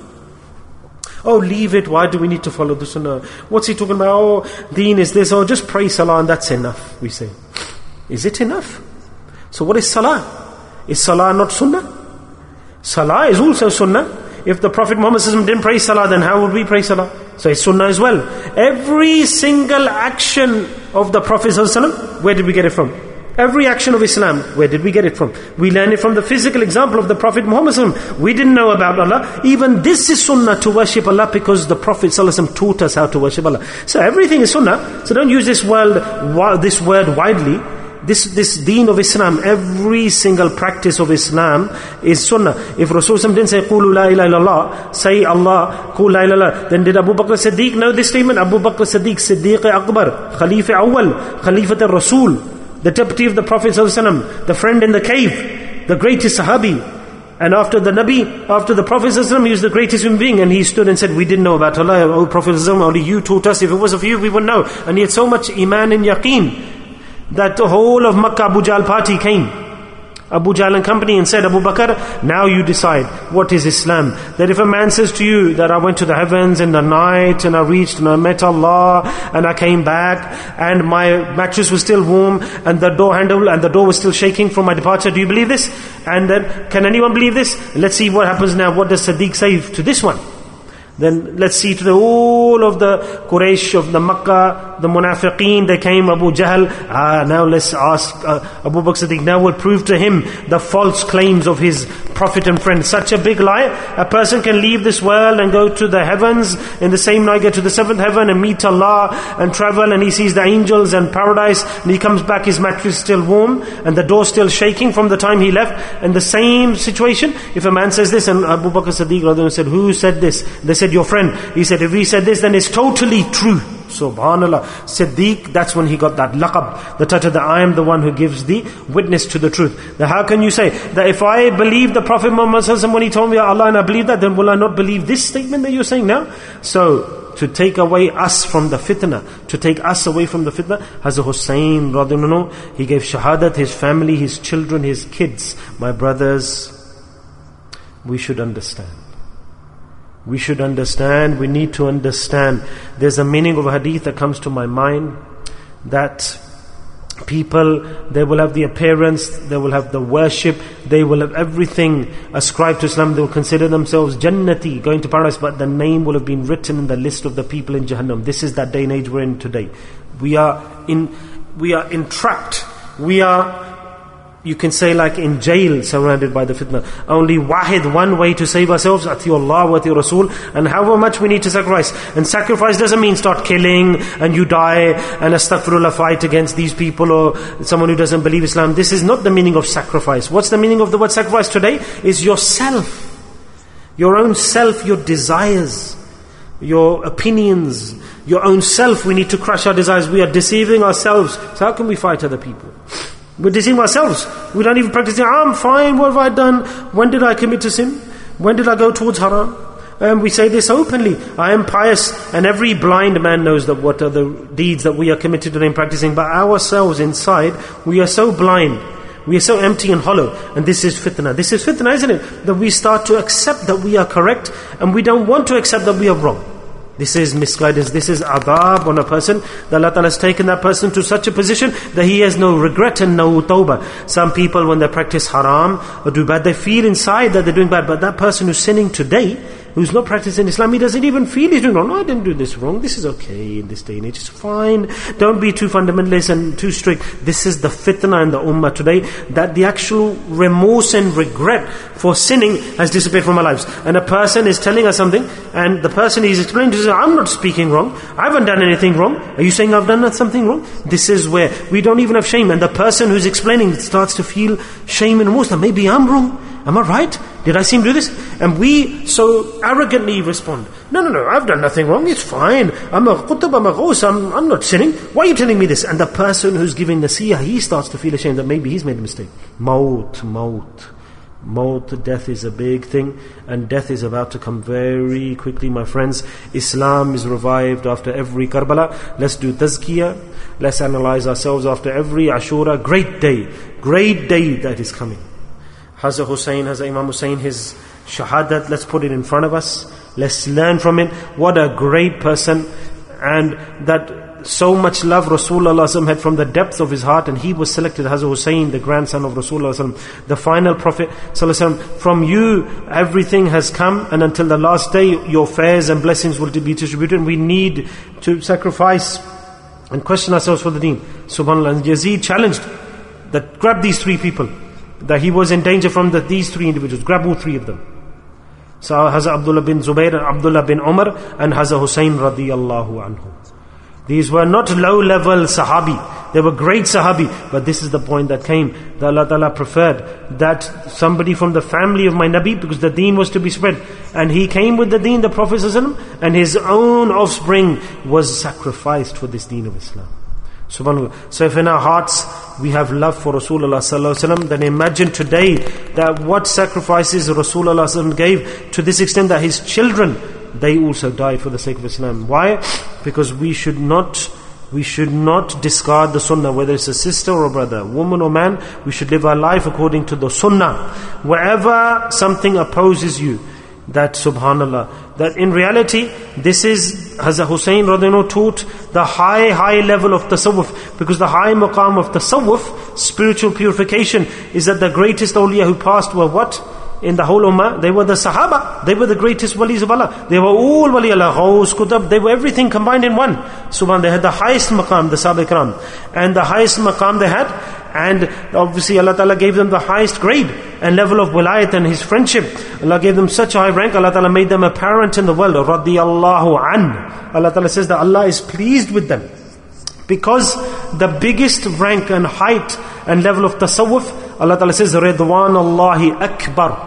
Oh, leave it, why do we need to follow the sunnah? What's he talking about? Oh, deen is this, oh, just pray salah and that's enough, we say. Is it enough? So what is salah? Is salah not sunnah? Salah is also sunnah. If the Prophet Muhammad didn't pray salah, then how would we pray salah? So it's sunnah as well. Every single action of the Prophet, where did we get it from? Every action of Islam, where did we get it from? We learn it from the physical example of the Prophet Muhammad ﷺ. We didn't know about Allah. Even this is sunnah to worship Allah because the Prophet ﷺ taught us how to worship Allah. So everything is sunnah. So don't use this word widely. This deen of Islam, every single practice of Islam is sunnah. If Rasulullah didn't say, Qulu la ilaha illallah, say Allah, Qul la ilaha illallah, then did Abu Bakr Siddiq know this statement? Abu Bakr Siddiq, Siddiq Akbar, Khalifa Awwal, Khalifat al-Rasul, the deputy of the Prophet ﷺ, the friend in the cave, the greatest Sahabi. And after the Nabi, after the Prophet ﷺ, he was the greatest human being. And he stood and said, we didn't know about Allah, oh Prophet ﷺ, only you taught us. If it was of you, we would know. And he had so much iman and yaqeen that the whole of Makkah Abu Jahl party came. Abu Jahl and company, and said, Abu Bakr, now you decide what is Islam. That if a man says to you that I went to the heavens in the night and I reached and I met Allah and I came back and my mattress was still warm and the door handle and the door was still shaking from my departure, do you believe this? And then, can anyone believe this? Let's see what happens now. What does Siddiq say to this one? Then let's see to all of the Quraysh of the Makkah, the Munafiqeen, they came, Abu Jahl. Now let's ask Abu Bakr Siddiq. Now we'll prove to him the false claims of his prophet and friend. Such a big lie. A person can leave this world and go to the heavens in the same night, get to the seventh heaven and meet Allah and travel, and he sees the angels and paradise, and he comes back, his mattress is still warm and the door still shaking from the time he left. And the same situation, if a man says this, and Abu Bakr Siddiq said, who said this? They said, your friend. He said, if he said this, then it's totally true. Subhanallah. Siddiq, that's when he got that laqab, the title that I am the one who gives the witness to the truth. Now how can you say that if I believe the Prophet Muhammad when he told me Allah and I believe that, then will I not believe this statement that you're saying now? So, to take away us from the fitna, to take us away from the fitna, Hazrat Hussain, radhiyallahu anhu, he gave shahadat, his family, his children, his kids. My brothers, we should understand. We should understand, we need to understand. There's a meaning of a hadith that comes to my mind, that people, they will have the appearance, they will have the worship, they will have everything ascribed to Islam, they will consider themselves Jannati, going to paradise, but the name will have been written in the list of the people in Jahannam. This is that day and age we're in today. We are entrapped. We are, you can say, like in jail, surrounded by the fitna. Only wahid, one way to save ourselves, ati Allah wa ati Rasul, and however much we need to sacrifice. And sacrifice doesn't mean start killing and you die and astaghfirullah, fight against these people or someone who doesn't believe Islam. This is not the meaning of sacrifice. What's the meaning of the word sacrifice today? Is yourself. Your own self, your desires, your opinions, your own self. We need to crush our desires. We are deceiving ourselves. So how can we fight other people? We're deceiving ourselves. We don't even practice. I'm fine, what have I done? When did I commit to sin? When did I go towards haram? And we say this openly. I am pious, and every blind man knows that what are the deeds that we are committed to and practicing. But ourselves inside, we are so blind. We are so empty and hollow. And this is fitna. This is fitna, isn't it? That we start to accept that we are correct, and we don't want to accept that we are wrong. This is misguidance. This is adab on a person. That Allah Ta'ala has taken that person to such a position that he has no regret and no tawbah. Some people, when they practice haram or do bad, they feel inside that they're doing bad. But that person who's sinning today, who's not practicing Islam, he doesn't even feel he's doing wrong. No, I didn't do this wrong. This is okay in this day and age. It's fine. Don't be too fundamentalist and too strict. This is the fitna in the ummah today, that the actual remorse and regret for sinning has disappeared from our lives. And a person is telling us something, and the person he's explaining to us, I'm not speaking wrong. I haven't done anything wrong. Are you saying I've done something wrong? This is where we don't even have shame. And the person who's explaining starts to feel shame and remorse. That maybe I'm wrong. Am I right? Did I seem to do this? And we so arrogantly respond, no, I've done nothing wrong, it's fine. I'm a qutb, I'm a ghaus, I'm not sinning. Why are you telling me this? And the person who's giving nasiyah, he starts to feel ashamed that maybe he's made a mistake. Maut, death is a big thing, and death is about to come very quickly, my friends. Islam is revived after every Karbala. Let's do tazkiyah. Let's analyze ourselves after every Ashura. Great day that is coming. Hazrat Hussain, Hazrat Imam Hussain, his shahadat, let's put it in front of us. Let's learn from it. What a great person. And that so much love Rasulullah had from the depth of his heart, and he was selected, Hazrat Hussain, the grandson of Rasulullah, the final prophet. From you everything has come, and until the last day your fares and blessings will be distributed. We need to sacrifice and question ourselves for the deen. Subhanallah. And Yazid challenged that grab these 3 people, that he was in danger from these 3 individuals, grab all 3 of them. So Hazrat Abdullah bin Zubayr and Abdullah bin Umar and Hazrat Hussein radiyallahu anhu. These were not low-level Sahabi. They were great Sahabi. But this is the point that came. That Allah Ta'ala preferred that somebody from the family of my Nabi, because the deen was to be spread. And he came with the deen, the Prophet ﷺ, and his own offspring was sacrificed for this deen of Islam. Subhanallah. So if in our hearts we have love for Rasulullah sallallahu alaihi wasallam, then imagine today that what sacrifices Rasulullah sallallahu alaihi wasallam gave, to this extent that his children, they also died for the sake of Islam. Why? Because we should not discard the sunnah, whether it's a sister or a brother, woman or man. We should live our life according to the sunnah. Wherever something opposes you, that subhanallah, that in reality, this is, Hazrat Hussein radhiyallahu taught the high level of tasawwuf, because the high maqam of tasawwuf, spiritual purification, is that the greatest awliya who passed were what? In the whole ummah, they were the Sahaba. They were the greatest walis of Allah. They were all wali Allah, Ghaus, Qutb. They were everything combined in one. Subhan, they had the highest maqam, the Sahaba Ikram. And the highest maqam they had, and obviously Allah Ta'ala gave them the highest grade and level of wilayat and His friendship. Allah gave them such a high rank. Allah Ta'ala made them apparent in the world. Radiyallahu an. Allah Ta'ala says that Allah is pleased with them. Because the biggest rank and height and level of tasawwuf, Allah Ta'ala says, Ridwan Allahi Akbar.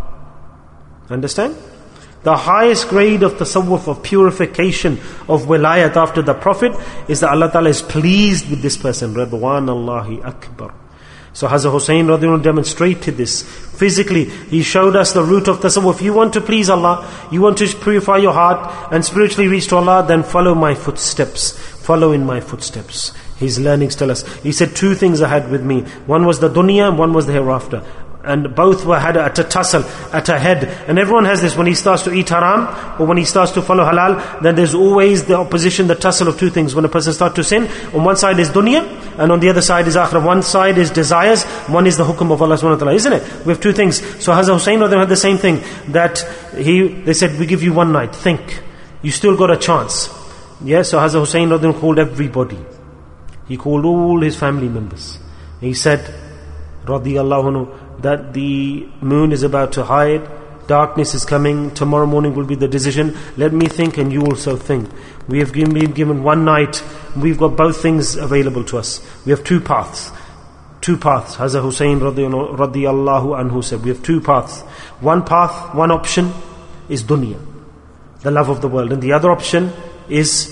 Understand? The highest grade of tasawwuf, of purification, of wilayat after the Prophet, is that Allah Ta'ala is pleased with this person. Ridwan Allahi Akbar. So Hazrat Hussein radhiyallahu demonstrated this physically. He showed us the route of tasawwuf. If you want to please Allah, you want to purify your heart and spiritually reach to Allah, then follow my footsteps. Follow in my footsteps. His learnings tell us. He said 2 things I had with me. One was the dunya and one was the hereafter. And both had at a tussle, at a head. And everyone has this. When he starts to eat haram, or when he starts to follow halal, then there's always the opposition, the tussle of 2 things. When a person starts to sin, on one side is dunya, and on the other side is akhirah. One side is desires, one is the hukum of Allah subhanahu wa ta'ala, isn't it? We have 2 things. So Hazrat Hussein had the same thing. That they said, we give you 1 night, think. You still got a chance. Yes, so Hazrat Hussein called everybody. He called all his family members. He said, radiyallahu anhu, that the moon is about to hide, darkness is coming, tomorrow morning will be the decision. Let me think and you also think. We have been given 1 night, we've got both things available to us. We have 2 paths. 2 paths. Hazrat Hussein radiyallahu anhu said, we have 2 paths. One path, one option is dunya, the love of the world. And the other option is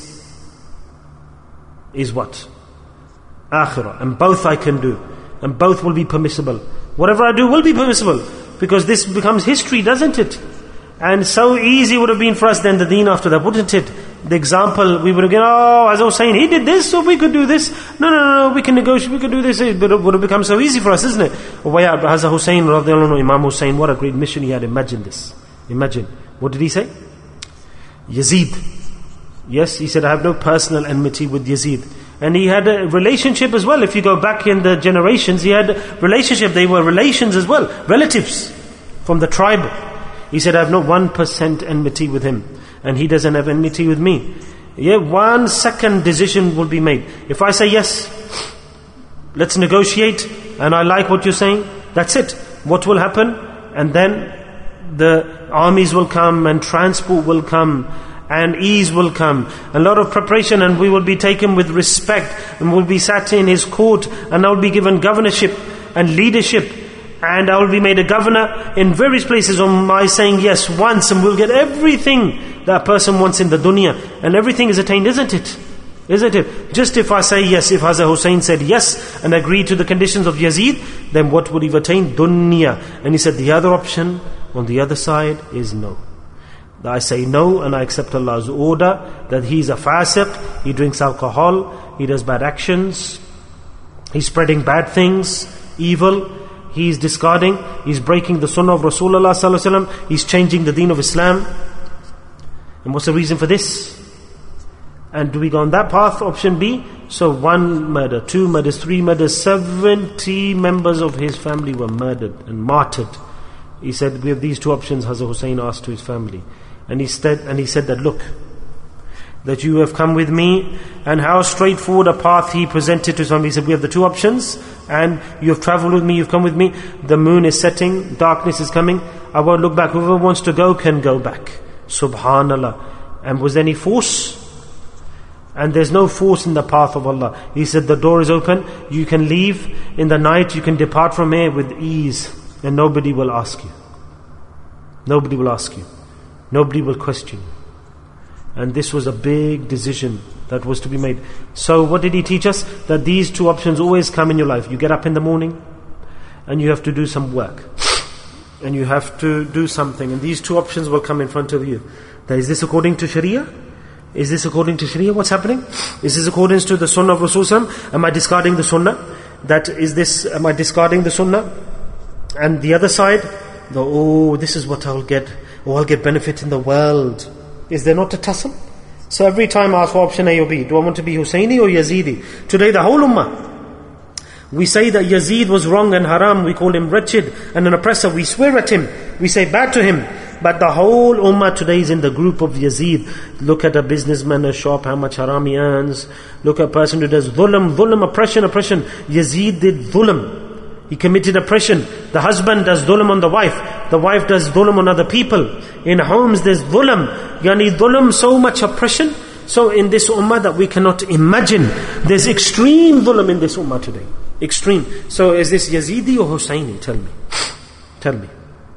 what? Akhirah. And both I can do. And both will be permissible. Whatever I do will be permissible. Because this becomes history, doesn't it? And so easy would have been for us then the deen after that, wouldn't it? The example, we would have gone, as I was saying, he did this, so we could do this. No, we can negotiate, we could do this. But it would have become so easy for us, isn't it? Hazrat Hussein, Imam Hussein, what a great mission he had. Imagine this. Imagine. What did he say? Yazid. Yes, he said, I have no personal enmity with Yazid. And he had a relationship as well. If you go back in the generations, he had a relationship. They were relations as well. Relatives from the tribe. He said, I have not 1% enmity with him. And he doesn't have enmity with me. 1 second decision will be made. If I say yes, let's negotiate, and I like what you're saying, that's it. What will happen? And then the armies will come, and transport will come, and ease will come, a lot of preparation, and we will be taken with respect, and will be sat in his court, and I will be given governorship and leadership, and I will be made a governor in various places on my saying yes once, and we'll get everything that person wants in the dunya, and everything is attained, isn't it? Isn't it? Just if I say yes, if Hazrat Hussein said yes and agreed to the conditions of Yazid, then what would he have attained? Dunya. And he said the other option on the other side is no. I say no, and I accept Allah's order that he's a fasiq, he drinks alcohol, he does bad actions, he's spreading bad things, evil, he's discarding, he's breaking the sunnah of Rasulullah sallallahu alaihi wasallam, he's changing the deen of Islam. And what's the reason for this? And do we go on that path? Option B. So 1 murder, 2 murders, 3 murders, 70 members of his family were murdered and martyred. He said, we have these 2 options. Hazrat Hussein asked to his family. And he said that, look, that you have come with me, and how straightforward a path he presented to somebody. He said, we have the two options, and you have traveled with me, you've come with me. The moon is setting, darkness is coming. I won't look back. Whoever wants to go can go back. Subhanallah. And was there any force? And there's no force in the path of Allah. He said, the door is open, you can leave in the night, you can depart from here with ease, and nobody will ask you. Nobody will ask you. Nobody will question you. And this was a big decision that was to be made. So what did he teach us? That these two options always come in your life. You get up in the morning, and you have to do some work. And you have to do something, and these two options will come in front of you. That is this according to Sharia? Is this according to Sharia? What's happening? Is this according to the Sunnah of Rasulullah? Am I discarding the Sunnah? Am I discarding the Sunnah? And the other side, this is what I'll get. I'll get benefit in the world. Is there not a tussle? So every time I ask for option A or B, do I want to be Husseini or Yazidi? Today the whole ummah, we say that Yazid was wrong and haram, we call him wretched and an oppressor, we swear at him, we say bad to him. But the whole ummah today is in the group of Yazid. Look at a businessman, a shop, how much haram he earns. Look at a person who does dhulm, oppression. Yazid did dhulm. He committed oppression. The husband does dhulm on the wife does dhulm on other people. In homes there's dhulm. Dhulm, so much oppression. So in this ummah that we cannot imagine, there's extreme dhulm in this ummah today. Extreme. So is this Yazidi or Husseini? Tell me.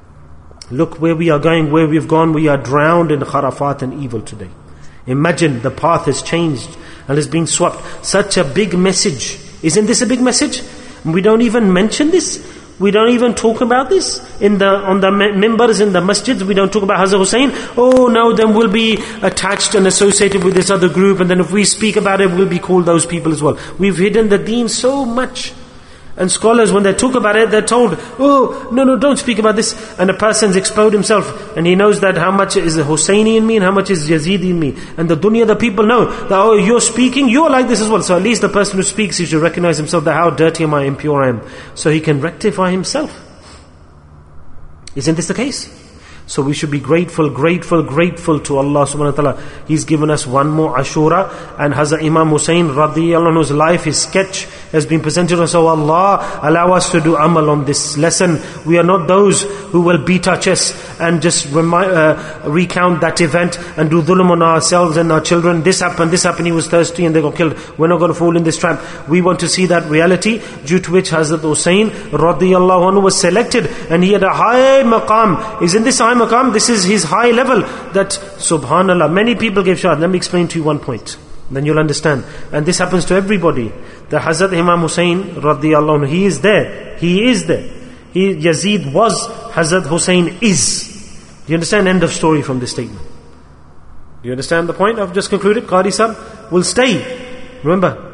Look where we are going, where we've gone. We are drowned in kharafat and evil today. Imagine the path has changed and has been swapped. Such a big message. Isn't this a big message? We don't even mention this. We don't even talk about this on the mimbars in the masjids. We don't talk about Hazrat Hussain. Oh no, then we'll be attached and associated with this other group, and then if we speak about it, we'll be called those people as well. We've hidden the deen so much. And scholars, when they talk about it, they're told, no, don't speak about this. And a person's exposed himself, and he knows that how much is Hussaini in me and how much is Yazidi in me. And the dunya, the people know that, you're speaking, you're like this as well. So at least the person who speaks, he should recognize himself that how dirty am I, impure I am. So he can rectify himself. Isn't this the case? So we should be grateful to Allah subhanahu wa ta'ala. He's given us one more Ashura, and Hazrat Imam Hussain radiyallahu anhu's life, his sketch has been presented to us. So Allah, allow us to do amal on this lesson. We are not those who will beat our chests and just recount that event and do dhulm on ourselves and our children. This happened, he was thirsty and they got killed. We're not going to fall in this trap. We want to see that reality, due to which Hazrat Hussain radiyallahu anhu was selected, and he had a high maqam. Isn't this high maqam? This is his high level, that subhanallah, many people gave shahad. Let me explain to you one point, then you'll understand. And this happens to everybody. The Hazrat Imam Hussain radiyallahu anhu, he is there. Yazid was, Hazrat Hussain is. Do you understand? End of story from this statement. Do you understand the point I've just concluded? Qari Sahib will stay. Remember,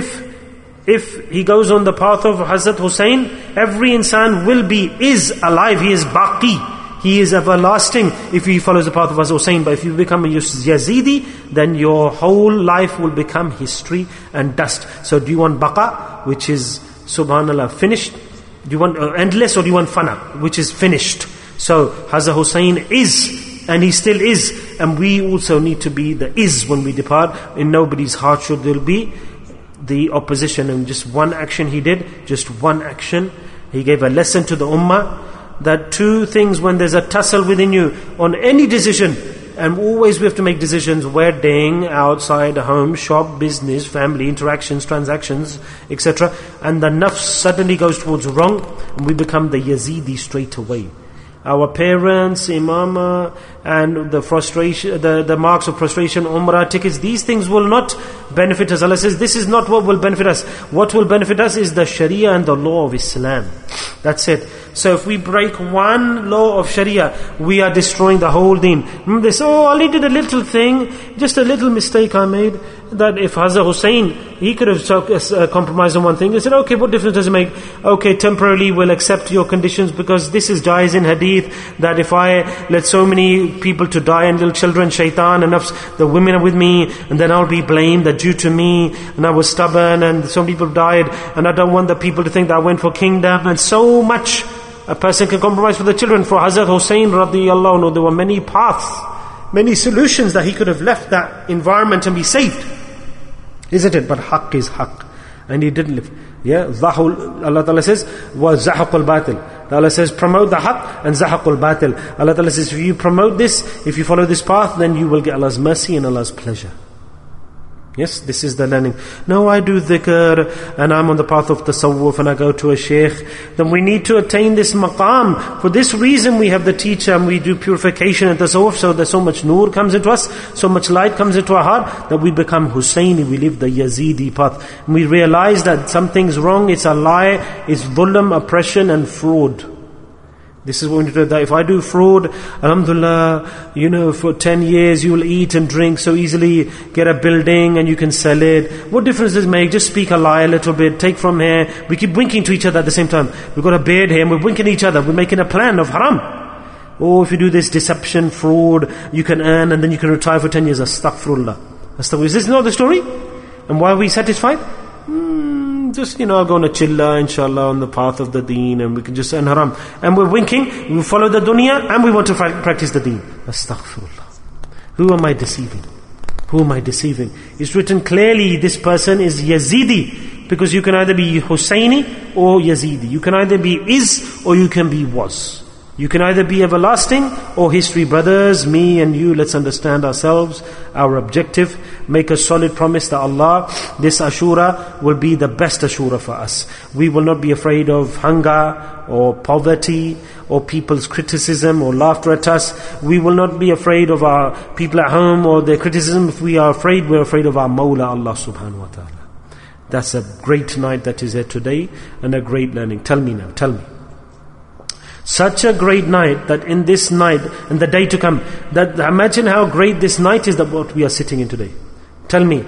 if he goes on the path of Hazrat Hussain, every insan is alive. He is baqi. He is everlasting if he follows the path of Hazrat Hussain. But if you become a Yazidi, then your whole life will become history and dust. So do you want baqa, which is subhanallah finished? Do you want endless, or do you want fana, which is finished? So Hazrat Hussain is, and he still is, and we also need to be the is when we depart. In nobody's heart should there be the opposition. And just one action he did, just one action, he gave a lesson to the ummah, that two things, when there's a tussle within you on any decision, and always we have to make decisions, wedding, outside, home, shop, business, family, interactions, transactions, etc. And the nafs suddenly goes towards wrong, and we become the Yazidi straight away. Our parents, imama, and the frustration, the marks of frustration, umrah tickets, these things will not benefit us. Allah says, this is not what will benefit us. What will benefit us is the Sharia and the law of Islam. That's it. So if we break one law of Sharia, we are destroying the whole deen. They say, I only did a little thing, just a little mistake I made. That if Hazrat Hussain, he could have compromised on one thing. He said, okay, what difference does it make? Okay, temporarily we'll accept your conditions, because this is jaiz in hadith, that if I let so many people to die, and little children, shaitan, and the women are with me, and then I'll be blamed that due to me, and I was stubborn, and some people died, and I don't want the people to think that I went for kingdom, and so much. A person can compromise for the children. For Hazrat Hussain radiyallahu anhu, there were many paths many solutions that he could have left that environment and be saved, isn't it? But haqq is haqq, and he didn't live. Yeah, Allah Ta'ala says, وَزَحَقُ الْبَاطِلِ. Allah says, promote the haqq and zahaqul batil. Allah Ta'ala says, if you promote this, if you follow this path, then you will get Allah's mercy and Allah's pleasure. Yes, this is the learning. No, I do dhikr and I'm on the path of tasawwuf and I go to a sheikh. Then we need to attain this maqam. For this reason we have the teacher and we do purification and tasawwuf, so that so much nur comes into us, so much light comes into our heart, that we become Husayni, we live the Yazidi path. And we realize that something's wrong, it's a lie, it's dhulm, oppression and fraud. This is what we need to do. That if I do fraud, alhamdulillah, for 10 years you will eat and drink so easily, get a building and you can sell it. What difference does it make? Just speak a lie a little bit, take from here. We keep winking to each other at the same time. We've got a beard here and we're winking at each other. We're making a plan of haram. Oh, if you do this deception, fraud, you can earn and then you can retire for 10 years. Astaghfirullah. Is this not the story? And why are we satisfied? Just, I'll go on a chilla, inshallah, on the path of the deen, and we can just earn haram. And we're winking, we follow the dunya, and we want to practice the deen. Astaghfirullah. Who am I deceiving? Who am I deceiving? It's written clearly, this person is Yazidi, because you can either be Husayni or Yazidi. You can either be is or you can be was. You can either be everlasting or history. Brothers, me and you, let's understand ourselves, our objective. Make a solid promise that Allah, this Ashura will be the best Ashura for us. We will not be afraid of hunger or poverty or people's criticism or laughter at us. We will not be afraid of our people at home or their criticism. If we are afraid, we're afraid of our Mawla, Allah subhanahu wa ta'ala. That's a great night that is here today and a great learning. Tell me now, tell me. Such a great night that in this night and the day to come, that imagine how great this night is that what we are sitting in today. Tell me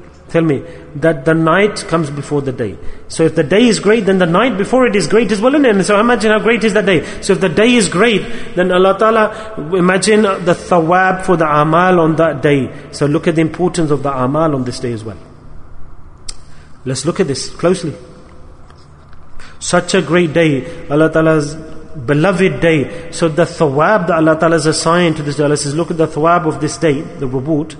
that the night comes before the day. So if the day is great, then the night before it is great as well, isn't it? And so imagine how great is that day. So if the day is great, then Allah Ta'ala, imagine the thawab for the amal on that day. So look at the importance of the amal on this day as well. Let's look at this closely. Such a great day, Allah Ta'ala's beloved day. So the thawab that Allah Ta'ala has assigned to this day, Allah says, look at the thawab of this day, the reward.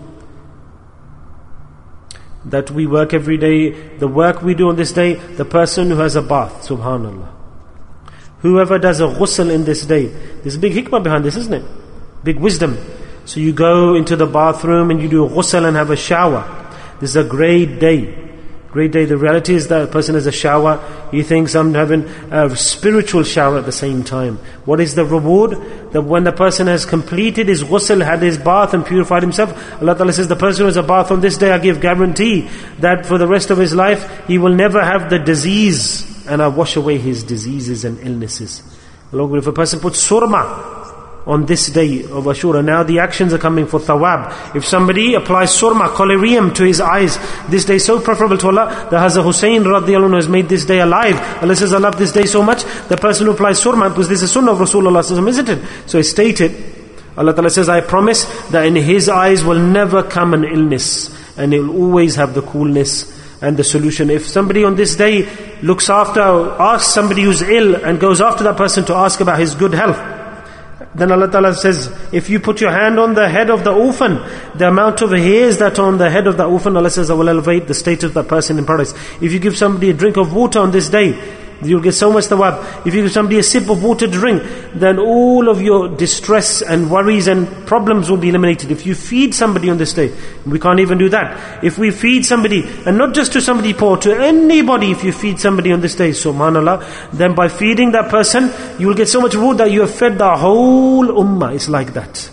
That we work every day, the work we do on this day, the person who has a bath, subhanallah. Whoever does a ghusl in this day, there's a big hikmah behind this, isn't it? Big wisdom. So you go into the bathroom and you do a ghusl and have a shower. This is a great day. Great day. The reality is that a person has a shower, he thinks I'm having a spiritual shower at the same time. What is the reward? That when the person has completed his ghusl, had his bath and purified himself, Allah Ta'ala says, the person who has a bath on this day, I give guarantee that for the rest of his life, he will never have the disease, and I wash away his diseases and illnesses. Along with, if a person puts surma on this day of Ashura, now the actions are coming for thawab. If somebody applies surma, collyrium to his eyes, this day is so preferable to Allah that Hazrat Hussain radiallahu anhu has made this day alive. Allah says, I love this day so much, the person who applies surma, because this is sunnah of Rasulullah, isn't it? So it's stated, Allah Ta'ala says, I promise that in his eyes will never come an illness, and it will always have the coolness and the solution. If somebody on this day looks after, asks somebody who's ill and goes after that person to ask about his good health, then Allah Ta'ala says, if you put your hand on the head of the orphan, the amount of hairs that are on the head of the orphan, Allah says, I will elevate the status of that person in paradise. If you give somebody a drink of water on this day, you'll get so much thawab. If you give somebody a sip of water to drink, then all of your distress and worries and problems will be eliminated. If you feed somebody on this day, we can't even do that. If we feed somebody, and not just to somebody poor, to anybody, if you feed somebody on this day, subhanallah, then by feeding that person, you will get so much reward that you have fed the whole ummah. It's like that.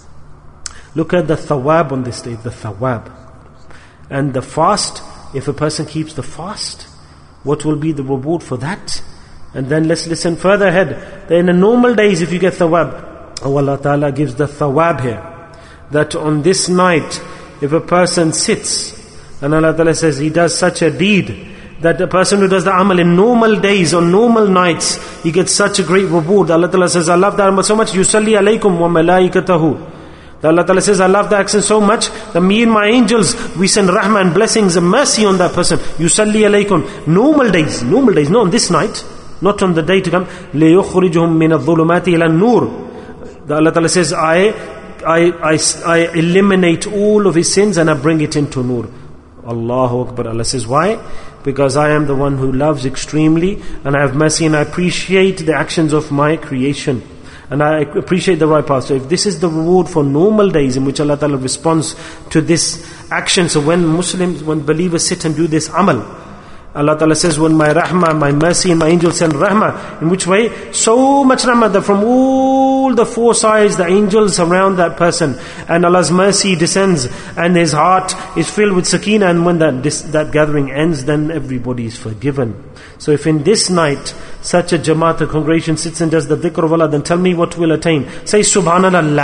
Look at the thawab on this day, the thawab. And the fast, if a person keeps the fast, what will be the reward for that? And then let's listen further ahead. That in the normal days, if you get thawab, Allah Ta'ala gives the thawab here. That on this night, if a person sits, and Allah Ta'ala says he does such a deed, that a person who does the amal in normal days, on normal nights, he gets such a great reward. Allah Ta'ala says, I love that amal so much, yusalli alaykum wa malaikatahu. Allah Ta'ala says, I love the action so much that me and my angels, we send rahmah and blessings and mercy on that person. Yusalli alaykum. Normal days, not on this night, not on the day to come. لِيُخْرِجُهُمْ مِنَ الظُّلُمَاتِ إِلَى النُّورِ. Allah Ta'ala says, I I eliminate all of his sins and I bring it into nur. Allahu Akbar. Allah says, why? Because I am the one who loves extremely, and I have mercy, and I appreciate the actions of my creation. And I appreciate the right path. So if this is the reward for normal days in which Allah Ta'ala responds to this action, so when believers sit and do this amal, Allah Ta'ala says, when my rahmah, my mercy and my angels send rahmah, in which way? So much rahmah that from all the four sides the angels surround that person, and Allah's mercy descends, and his heart is filled with sakina, and when that gathering ends, then everybody is forgiven. So if in this night such a jamaat, a congregation sits and does the dhikr of Allah, then tell me what we'll attain. Say subhanallah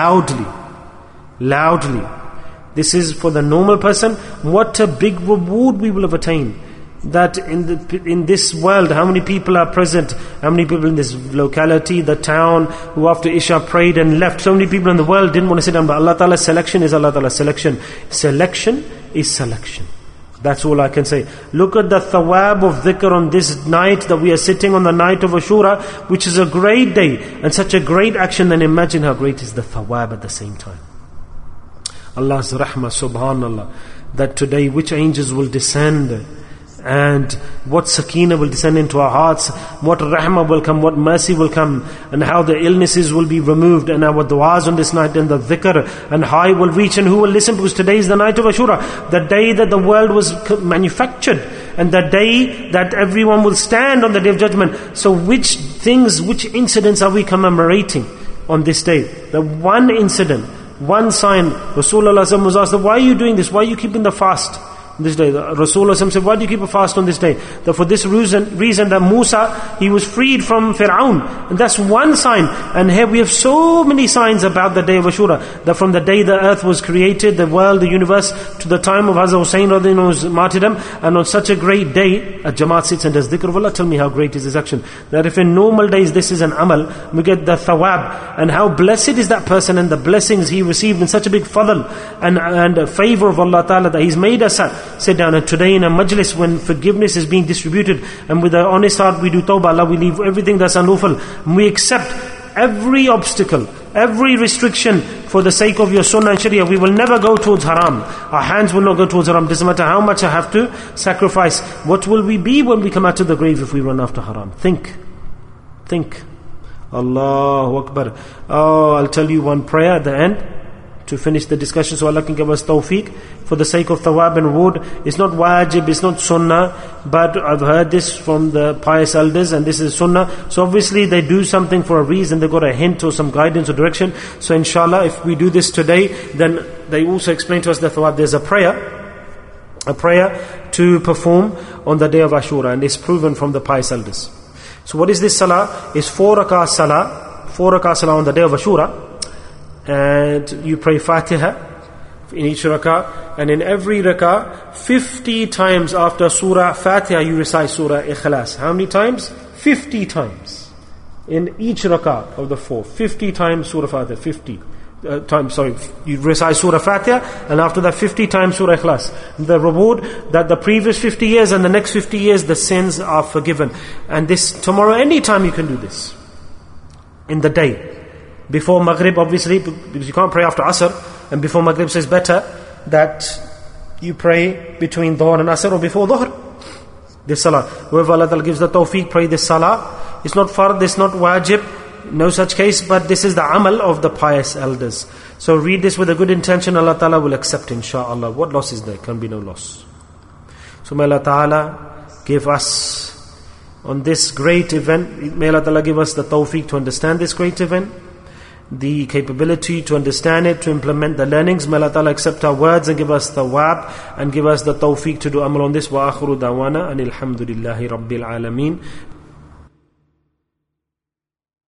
loudly. This is for the normal person. What a big reward we will have attained. That in this world, how many people are present, how many people in this locality, the town, who after Isha prayed and left. So many people in the world didn't want to sit down, but Allah Ta'ala's selection is Allah Ta'ala's selection. Selection is selection. That's all I can say. Look at the thawab of dhikr on this night that we are sitting on, the night of Ashura, which is a great day and such a great action. Then imagine how great is the thawab at the same time. Allah's rahmah, subhanallah, that today which angels will descend, and what sakina will descend into our hearts, what rahmah will come, what mercy will come, and how the illnesses will be removed, and our du'as on this night, and the dhikr, and high will reach, and who will listen, because today is the night of Ashura, the day that the world was manufactured, and the day that everyone will stand on the Day of Judgment. So which incidents are we commemorating on this day? The one incident, one sign. Rasulullah was asked, why are you doing this? Why are you keeping the fast this day? Rasulullah said, why do you keep a fast on this day? That for this reason that Musa, he was freed from Fir'aun. And that's one sign. And here we have so many signs about the day of Ashura. That from the day the earth was created, the world, the universe, to the time of Hazrat Hussain radhiyallahu anhu's martyrdom. And on such a great day, a Jamaat sits and does dhikr of Allah. Tell me how great is this action. That if in normal days this is an amal, we get the thawab. And how blessed is that person and the blessings he received in such a big fadl and a favor of Allah Ta'ala that He's made us sit down. And today in a majlis when forgiveness is being distributed, and with an honest heart we do tawbah, Allah, we leave everything that's unlawful, and we accept every obstacle, every restriction for the sake of your sunnah and sharia. We will never go towards haram. Our hands will not go towards haram. Doesn't matter how much I have to sacrifice. What will we be when we come out of the grave if we run after haram? Think. Allahu Akbar. Oh, I'll tell you one prayer at the end to finish the discussion, so Allah can give us tawfiq for the sake of thawab and reward. It's not wajib, it's not sunnah, but I've heard this from the pious elders, and this is sunnah. So obviously they do something for a reason, they got a hint or some guidance or direction. So inshallah, if we do this today, then they also explain to us the thawab. There's a prayer to perform on the day of Ashura, and it's proven from the pious elders. So what is this salah? It's 4 rak'ah salah on the day of Ashura. And you pray Fatiha in each rak'ah, and in every rak'ah 50 times after Surah Fatiha you recite Surah Ikhlas. How many times? 50 times in each rak'ah of the 4. 50 times Surah Fatiha. 50 times, you recite Surah Fatiha, and after that 50 times Surah Ikhlas. The reward that the previous 50 years and the next 50 years the sins are forgiven. And this tomorrow, anytime you can do this in the day. Before Maghrib, obviously, because you can't pray after Asr, and before Maghrib, so it's better that you pray between Dhuhr and Asr or before Dhuhr. This salah. Whoever Allah Ta'ala gives the tawfiq, pray this salah. It's not fard, it's not wajib, no such case, but this is the amal of the pious elders. So read this with a good intention, Allah Ta'ala will accept, insha'Allah. What loss is there? Can be no loss. So may Allah Ta'ala give us on this great event, may Allah Ta'ala give us the tawfiq to understand this great event, the capability to understand it, to implement the learnings. May Allah Ta'ala accept our words and give us thawab and give us the tawfiq to do amal on this. Wa akhiru dawana anil hamdulillahi rabbil alameen.